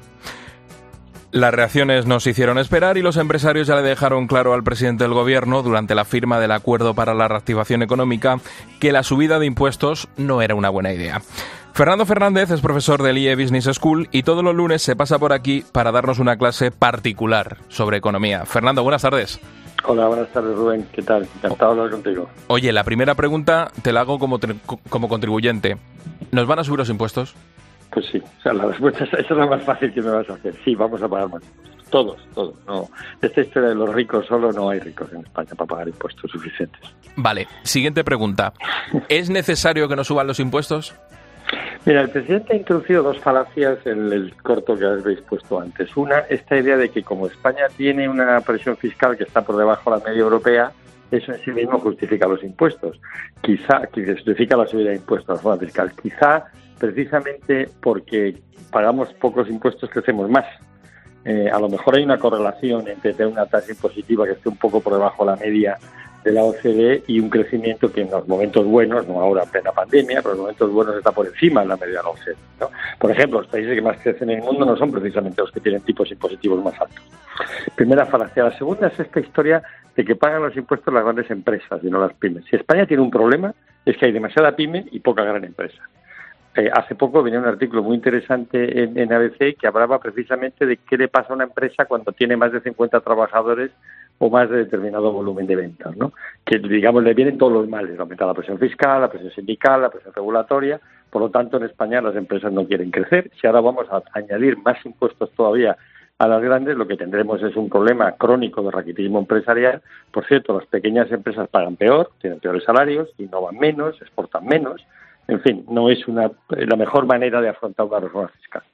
Las reacciones nos hicieron esperar y los empresarios ya le dejaron claro al presidente del gobierno durante la firma del acuerdo para la reactivación económica que la subida de impuestos no era una buena idea. Fernando Fernández es profesor del I E Business School y todos los lunes se pasa por aquí para darnos una clase particular sobre economía. Fernando, buenas tardes. Hola, buenas tardes, Rubén. ¿Qué tal? Encantado de hablar contigo. Oye, la primera pregunta te la hago como, como contribuyente. ¿Nos van a subir los impuestos? Pues sí, o sea, la respuesta esa es la más fácil que me vas a hacer. Sí, vamos a pagar más impuestos. Todos, todos. No, esta historia de los ricos solo, no hay ricos en España para pagar impuestos suficientes. Vale, siguiente pregunta. ¿Es necesario que nos suban los impuestos? Mira, el presidente ha introducido dos falacias en el corto que habéis puesto antes. Una, esta idea de que como España tiene una presión fiscal que está por debajo de la media europea, eso en sí mismo justifica los impuestos. Quizá, que justifica la subida de impuestos a la forma fiscal. Quizá precisamente porque pagamos pocos impuestos crecemos más. Eh, a lo mejor hay una correlación entre tener una tasa impositiva que esté un poco por debajo de la media de la O C D E y un crecimiento que en los momentos buenos, no ahora en plena pandemia, pero en los momentos buenos está por encima de la media de la O C D E, ¿no? Por ejemplo, los países que más crecen en el mundo no son precisamente los que tienen tipos impositivos más altos. Primera falacia. La segunda es esta historia de que pagan los impuestos las grandes empresas y no las pymes. Si España tiene un problema es que hay demasiada pyme y poca gran empresa. Eh, hace poco venía un artículo muy interesante en, en A B C que hablaba precisamente de qué le pasa a una empresa cuando tiene más de cincuenta trabajadores o más de determinado volumen de ventas, ¿no? Que, digamos, le vienen todos los males, aumenta la presión fiscal, la presión sindical, la presión regulatoria. Por lo tanto, en España las empresas no quieren crecer. Si ahora vamos a añadir más impuestos todavía a las grandes, lo que tendremos es un problema crónico de raquitismo empresarial. Por cierto, las pequeñas empresas pagan peor, tienen peores salarios, innovan menos, exportan menos. En fin, no es una la mejor manera de afrontar una reforma fiscal.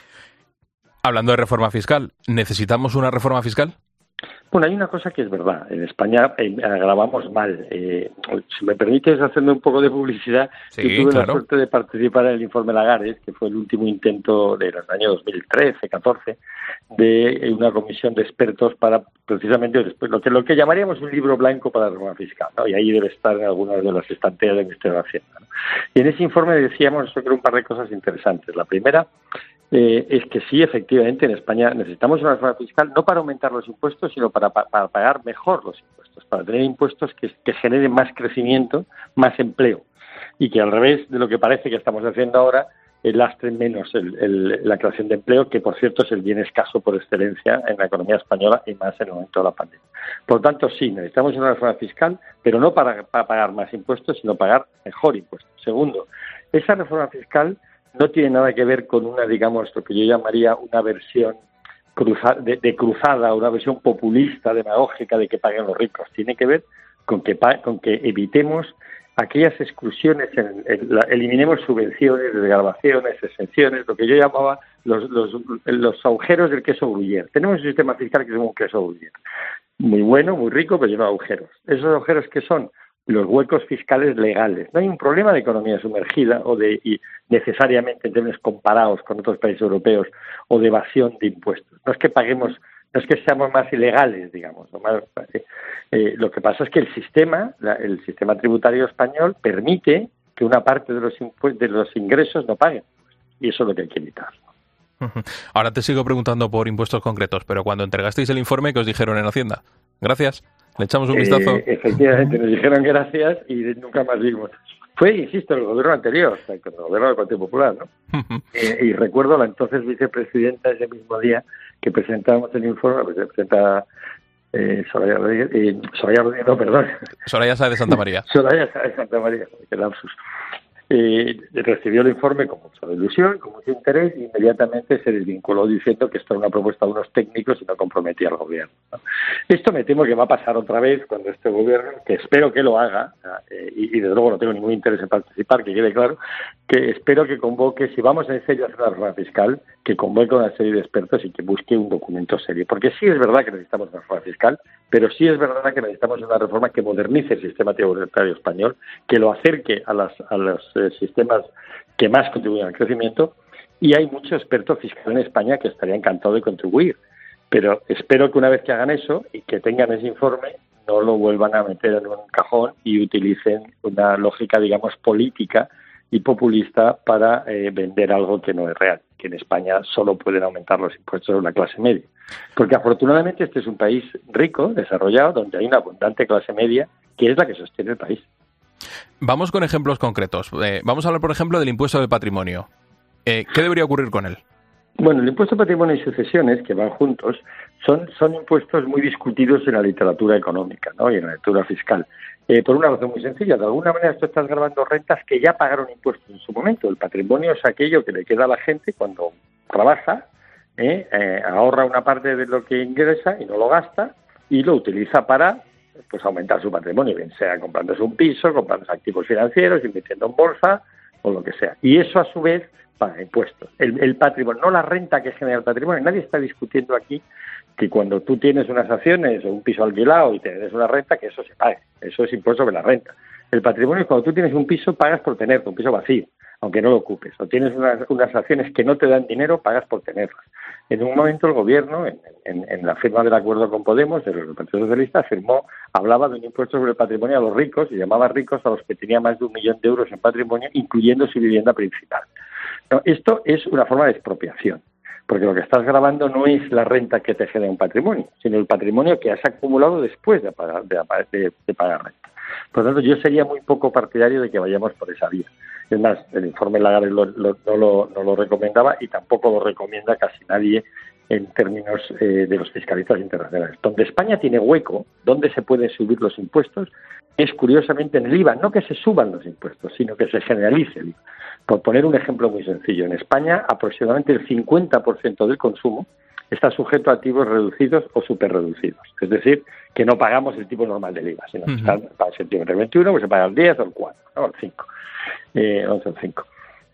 Hablando de reforma fiscal, ¿necesitamos una reforma fiscal? Bueno, hay una cosa que es verdad. En España eh, agravamos mal. Eh, si me permites hacerme un poco de publicidad, sí, yo tuve claro. la suerte de participar en el informe Lagares, que fue el último intento del año dos mil trece catorce de una comisión de expertos para precisamente lo que lo que llamaríamos un libro blanco para la reforma fiscal, ¿no? Y ahí debe estar en algunas de las estanterías del Ministerio de Hacienda, ¿no? Y en ese informe decíamos, yo creo, un par de cosas interesantes. La primera Eh, es que sí, efectivamente, en España necesitamos una reforma fiscal no para aumentar los impuestos, sino para, para pagar mejor los impuestos, para tener impuestos que, que generen más crecimiento, más empleo, y que al revés de lo que parece que estamos haciendo ahora, eh, lastren menos el, el, la creación de empleo, que por cierto es el bien escaso por excelencia en la economía española y más en el momento de la pandemia. Por lo tanto, sí, necesitamos una reforma fiscal, pero no para, para pagar más impuestos, sino pagar mejor impuestos. Segundo, esa reforma fiscal no tiene nada que ver con una, digamos, lo que yo llamaría una versión cruza, de, de cruzada, una versión populista, demagógica de que paguen los ricos. Tiene que ver con que, con que evitemos aquellas exclusiones, en, en la, eliminemos subvenciones, desgravaciones, exenciones, lo que yo llamaba los, los, los agujeros del queso Gruyère. Tenemos un sistema fiscal que es un queso Gruyère. Muy bueno, muy rico, pero lleno de agujeros. ¿Esos agujeros qué son? Los huecos fiscales legales. No hay un problema de economía sumergida o de y necesariamente en términos comparados con otros países europeos o de evasión de impuestos. No es que paguemos, no es que seamos más ilegales, digamos. Lo, más, eh, lo que pasa es que el sistema, la, el sistema tributario español permite que una parte de los impu- de los ingresos no paguen. Y eso es lo que hay que evitar. Ahora te sigo preguntando por impuestos concretos, pero cuando entregasteis el informe, ¿qué os dijeron en Hacienda? Gracias. ¿Le echamos un vistazo? Eh, efectivamente, nos dijeron gracias y nunca más vimos. Fue, insisto, el gobierno anterior, o sea, el gobierno del Partido Popular, ¿no? eh, y recuerdo a la entonces vicepresidenta ese mismo día que presentábamos el informe, pues se presenta eh, Soraya Rodríguez, eh, Soraya Rodríguez, no, perdón. Soraya Sáez de Santa María. Soraya Sáez de Santa María, qué lapsus. Eh, recibió el informe con mucha ilusión, con mucho interés, e inmediatamente se desvinculó diciendo que esto era una propuesta de unos técnicos y no comprometía al gobierno, ¿no? Esto me temo que va a pasar otra vez cuando este gobierno, que espero que lo haga, eh, y, y desde luego no tengo ningún interés en participar, que quede claro, que espero que convoque, si vamos en serio a hacer la reforma fiscal, que convoque a una serie de expertos y que busque un documento serio. Porque sí es verdad que necesitamos una reforma fiscal, pero sí es verdad que necesitamos una reforma que modernice el sistema tributario español, que lo acerque a, las, a los eh, sistemas que más contribuyen al crecimiento Y hay mucho experto fiscal en España que estaría encantado de contribuir. Pero espero que una vez que hagan eso y que tengan ese informe, no lo vuelvan a meter en un cajón y utilicen una lógica, digamos, política y populista para eh, vender algo que no es real, que en España solo pueden aumentar los impuestos de la clase media. Porque afortunadamente este es un país rico, desarrollado, donde hay una abundante clase media, que es la que sostiene el país. Vamos con ejemplos concretos. Eh, vamos a hablar, por ejemplo, del impuesto del patrimonio. Eh, ¿Qué debería ocurrir con él? Bueno, el impuesto de patrimonio y sucesiones, que van juntos, son, son impuestos muy discutidos en la literatura económica, ¿no? Y en la literatura fiscal. Eh, por una razón muy sencilla. De alguna manera tú estás grabando rentas que ya pagaron impuestos en su momento. El patrimonio es aquello que le queda a la gente cuando trabaja, eh, eh, ahorra una parte de lo que ingresa y no lo gasta y lo utiliza para pues aumentar su patrimonio, bien sea comprándose un piso, comprándose activos financieros, invirtiendo en bolsa o lo que sea. Y eso a su vez paga impuestos. El, el patrimonio, no la renta que genera el patrimonio. Nadie está discutiendo aquí que cuando tú tienes unas acciones o un piso alquilado y tienes una renta, que eso se pague. Eso es impuesto sobre la renta. El patrimonio es cuando tú tienes un piso, pagas por tenerlo, un piso vacío, aunque no lo ocupes. O tienes unas, unas acciones que no te dan dinero, pagas por tenerlas. En un momento el gobierno, en, en, en la firma del acuerdo con Podemos, el Partido Socialista, firmó, hablaba de un impuesto sobre el patrimonio a los ricos y llamaba ricos a los que tenían más de un millón de euros en patrimonio, incluyendo su vivienda principal. No, esto es una forma de expropiación, porque lo que estás grabando no es la renta que te genera un patrimonio, sino el patrimonio que has acumulado después de pagar, de, de, de pagar renta. Por lo tanto, yo sería muy poco partidario de que vayamos por esa vía. Es más, el informe Lagarde lo, lo, no, lo, no lo recomendaba y tampoco lo recomienda casi nadie en términos eh, de los fiscalistas internacionales. Donde España tiene hueco, donde se pueden subir los impuestos, es curiosamente en el I V A, no que se suban los impuestos, sino que se generalice el I V A. Por poner un ejemplo muy sencillo, en España aproximadamente el cincuenta por ciento del consumo está sujeto a tipos reducidos o superreducidos. Es decir, que no pagamos el tipo normal del I V A, sino que uh-huh. para el septiembre veintiuno pues se paga el diez o el cuatro, ¿no? el cinco, eh, once o el cinco.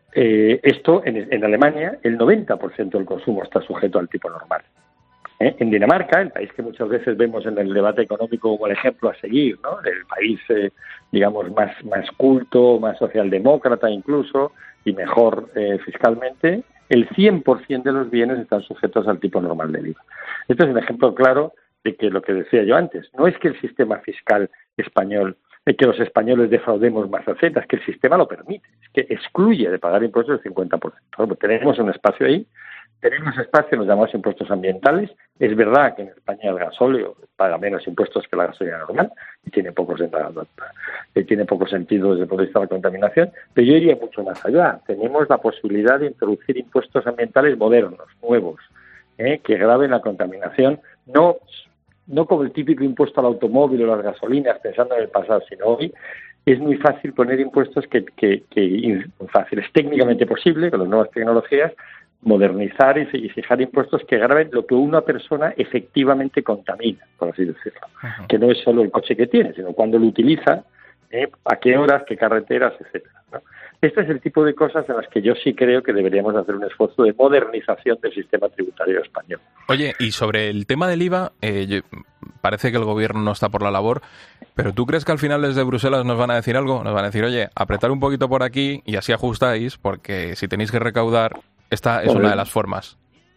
Eh, esto, en, en Alemania, el noventa por ciento del consumo está sujeto al tipo normal. ¿Eh? En Dinamarca, el país que muchas veces vemos en el debate económico como el ejemplo a seguir, ¿no? El país, eh, digamos, más, más culto, más socialdemócrata incluso, y mejor eh, fiscalmente, el cien por ciento de los bienes están sujetos al tipo normal del I V A. Esto es un ejemplo claro de que lo que decía yo antes, no es que el sistema fiscal español, de que los españoles defraudemos más a Z, es que el sistema lo permite, es que excluye de pagar impuestos el cincuenta por ciento. Bueno, tenemos un espacio ahí, tenemos espacio en los llamados impuestos ambientales. Es verdad que en España el gasóleo paga menos impuestos que la gasolina normal y tiene poco sentido, tiene poco sentido desde el punto de vista de la contaminación, pero yo iría mucho más allá. Tenemos la posibilidad de introducir impuestos ambientales modernos, nuevos, ¿eh? que graven la contaminación, no, no como el típico impuesto al automóvil o las gasolinas, pensando en el pasado, sino hoy. Es muy fácil poner impuestos que, que, que fácil, es técnicamente posible con las nuevas tecnologías, modernizar y fijar impuestos que graven lo que una persona efectivamente contamina, por así decirlo. Uh-huh. Que no es solo el coche que tiene, sino cuando lo utiliza, eh, a qué horas, qué carreteras, etcétera, ¿no? Este es el tipo de cosas en las que yo sí creo que deberíamos hacer un esfuerzo de modernización del sistema tributario español. Oye, y sobre el tema del I V A, eh, yo, parece que el gobierno no está por la labor, pero ¿tú crees que al final desde Bruselas nos van a decir algo? Nos van a decir, oye, apretar un poquito por aquí y así ajustáis, porque si tenéis que recaudar, esta es bueno, una de las formas.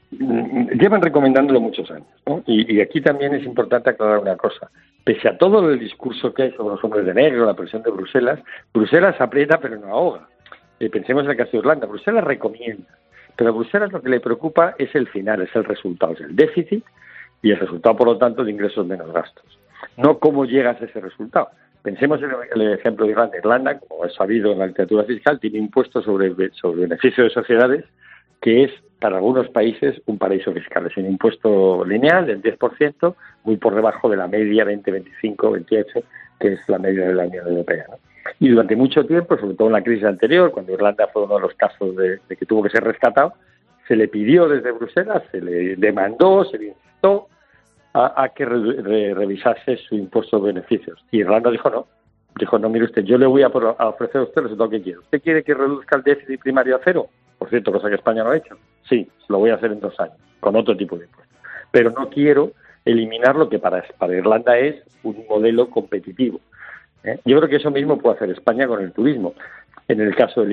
Llevan recomendándolo muchos años, ¿no? Y, y aquí también es importante aclarar una cosa. Pese a todo el discurso que hay sobre los hombres de negro, la presión de Bruselas, Bruselas aprieta pero no ahoga. Eh, pensemos en el caso de Irlanda. Bruselas recomienda, pero a Bruselas lo que le preocupa es el final, es el resultado, es el déficit y el resultado, por lo tanto, de ingresos menos gastos. No cómo llegas a ese resultado. Pensemos en el ejemplo de Irlanda. Irlanda, como es sabido en la literatura fiscal, tiene impuestos sobre, sobre beneficio de sociedades que es, para algunos países, un paraíso fiscal. Es un impuesto lineal del diez por ciento, muy por debajo de la media veinte, veinticinco, veintiocho, que es la media de la Unión Europea, ¿no? Y durante mucho tiempo, sobre todo en la crisis anterior, cuando Irlanda fue uno de los casos de, de que tuvo que ser rescatado, se le pidió desde Bruselas, se le demandó, se le instó a, a que re, re, revisase su impuesto de beneficios. Y Irlanda dijo no. Dijo, no, mire usted, yo le voy a, por, a ofrecer a usted el resultado que quiero. ¿Usted quiere que reduzca el déficit primario a cero? Por cierto, cosa que España no ha hecho. Sí, lo voy a hacer en dos años, con otro tipo de impuestos. Pero no quiero eliminar lo que para, para Irlanda es un modelo competitivo. ¿eh? Yo creo que eso mismo puede hacer España con el turismo, en el caso del I V A.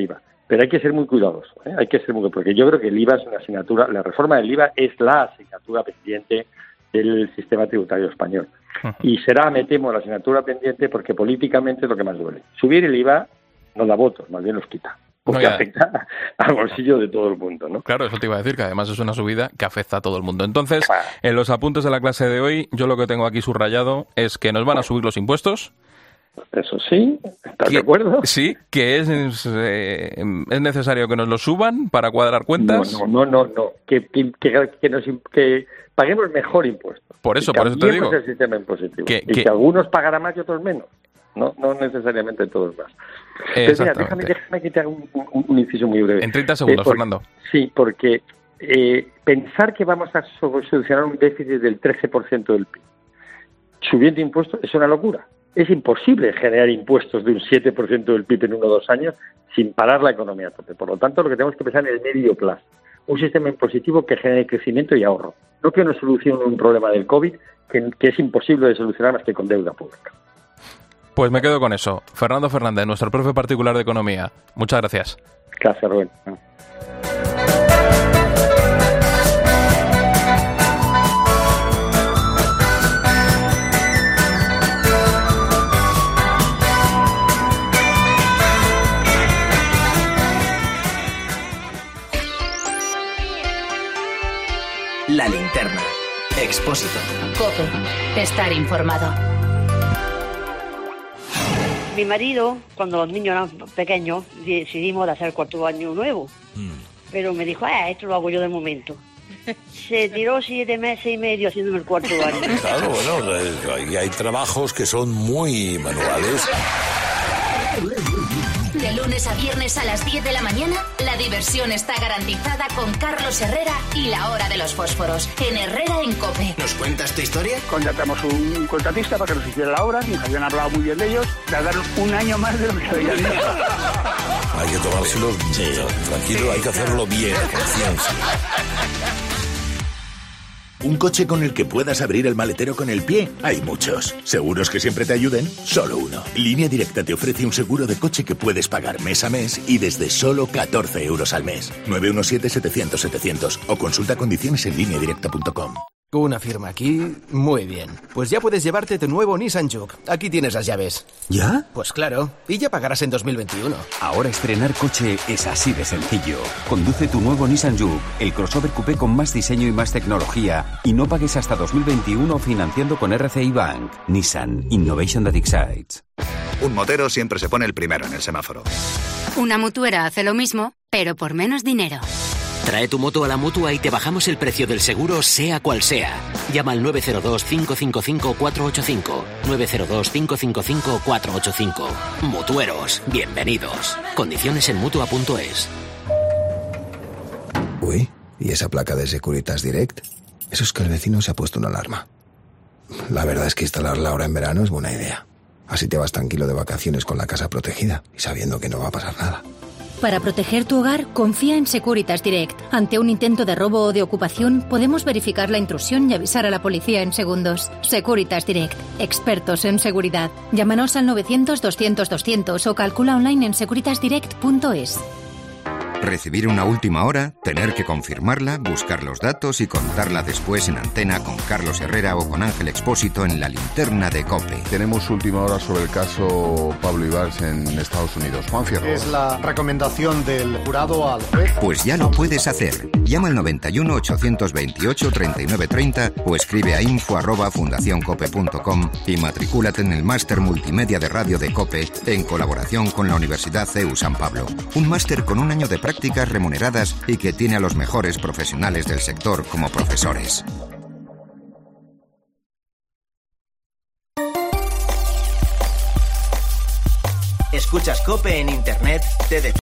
pero hay que ser muy cuidadosos, ¿eh? hay que ser muy porque yo creo que el I V A es una asignatura, la reforma del I V A es la asignatura pendiente del sistema tributario español. Uh-huh. Y será, me temo, la asignatura pendiente porque políticamente es lo que más duele. Subir el I V A no da votos, más bien los quita. Porque no, afecta al bolsillo de todo el mundo, ¿no? Claro, eso te iba a decir, que además es una subida que afecta a todo el mundo. Entonces, claro. En los apuntes de la clase de hoy, yo lo que tengo aquí subrayado es que nos van a subir los impuestos. Eso sí, ¿estás de acuerdo? Sí, que es, eh, es necesario que nos lo suban para cuadrar cuentas. No, no, no, no, no. Que, que, que, que, nos, que paguemos mejor impuestos. Por eso, por eso te digo. El sistema impositivo. Que, y que... que algunos pagarán más y otros menos. No, no necesariamente todos más. Entonces, mira, déjame, déjame que te haga un, un, un inciso muy breve. En treinta segundos, eh, por, Fernando. Sí, porque eh, pensar que vamos a solucionar un déficit del trece por ciento del P I B subiendo impuestos es una locura. Es imposible generar impuestos de un siete por ciento del P I B en uno o dos años sin parar la economía a tope. Por lo tanto, lo que tenemos que pensar en el medio plazo. Un sistema impositivo que genere crecimiento y ahorro. No que nos solucione un problema del COVID que, que es imposible de solucionar más que con deuda pública. Pues me quedo con eso. Fernando Fernández, nuestro profe particular de Economía. Muchas gracias. Gracias, Rubén. La linterna. Expósito. COPE. Estar informado. Mi marido, cuando los niños eran pequeños, decidimos de hacer cuarto año nuevo. Mm. Pero me dijo, ah, esto lo hago yo de momento. Se tiró siete meses y medio haciéndome el cuarto año. Claro, bueno, hay, hay trabajos que son muy manuales. De lunes a viernes a las diez de la mañana, la diversión está garantizada con Carlos Herrera y la hora de los fósforos, en Herrera en COPE. ¿Nos cuentas tu historia? Contratamos un contratista para que nos hiciera la obra, nos habían hablado muy bien de ellos, tardaron un año más de lo que se habían dicho. Hay que tomárselo sí. tranquilo, sí. Hay que hacerlo bien, a conciencia. ¿Un coche con el que puedas abrir el maletero con el pie? Hay muchos. ¿Seguros que siempre te ayuden? Solo uno. Línea Directa te ofrece un seguro de coche que puedes pagar mes a mes y desde solo catorce euros al mes. nueve uno siete, setecientos, setecientos o consulta condiciones en línea directa punto com. Una firma aquí, muy bien. Pues ya puedes llevarte tu nuevo Nissan Juke. Aquí tienes las llaves. ¿Ya? Pues claro, y ya pagarás en dos mil veintiuno. Ahora estrenar coche es así de sencillo. Conduce tu nuevo Nissan Juke, el crossover coupé con más diseño y más tecnología, y no pagues hasta dos mil veintiuno financiando con R C I Bank. Nissan Innovation that excites. Un motero siempre se pone el primero en el semáforo. Una mutuera hace lo mismo, pero por menos dinero. Trae tu moto a la Mutua y te bajamos el precio del seguro, sea cual sea. Llama al nueve cero dos, cinco cinco cinco, cuatro ocho cinco. nueve cero dos, cinco cinco cinco, cuatro ocho cinco. Mutueros, bienvenidos. Condiciones en Mutua punto es. Uy, ¿y esa placa de Securitas Direct? Eso es que el vecino se ha puesto una alarma. La verdad es que instalarla ahora en verano es buena idea. Así te vas tranquilo de vacaciones con la casa protegida y sabiendo que no va a pasar nada. Para proteger tu hogar, confía en Securitas Direct. Ante un intento de robo o de ocupación, podemos verificar la intrusión y avisar a la policía en segundos. Securitas Direct, expertos en seguridad. Llámanos al novecientos, doscientos, doscientos o calcula online en securitas direct punto es. Recibir una última hora, tener que confirmarla, buscar los datos y contarla después en antena con Carlos Herrera o con Ángel Expósito en la linterna de COPE. Tenemos última hora sobre el caso Pablo Ibarz en Estados Unidos. Juan Fierro. Es la recomendación del jurado al juez. Pues ya lo puedes hacer. Llama al noventa y uno, ochocientos veintiocho, treinta y nueve treinta o escribe a info arroba fundación cope punto com y matricúlate en el máster multimedia de radio de COPE en colaboración con la Universidad C E U San Pablo. Un máster con un año de prácticas remuneradas y que tiene a los mejores profesionales del sector como profesores. Escuchas COPE en Internet, te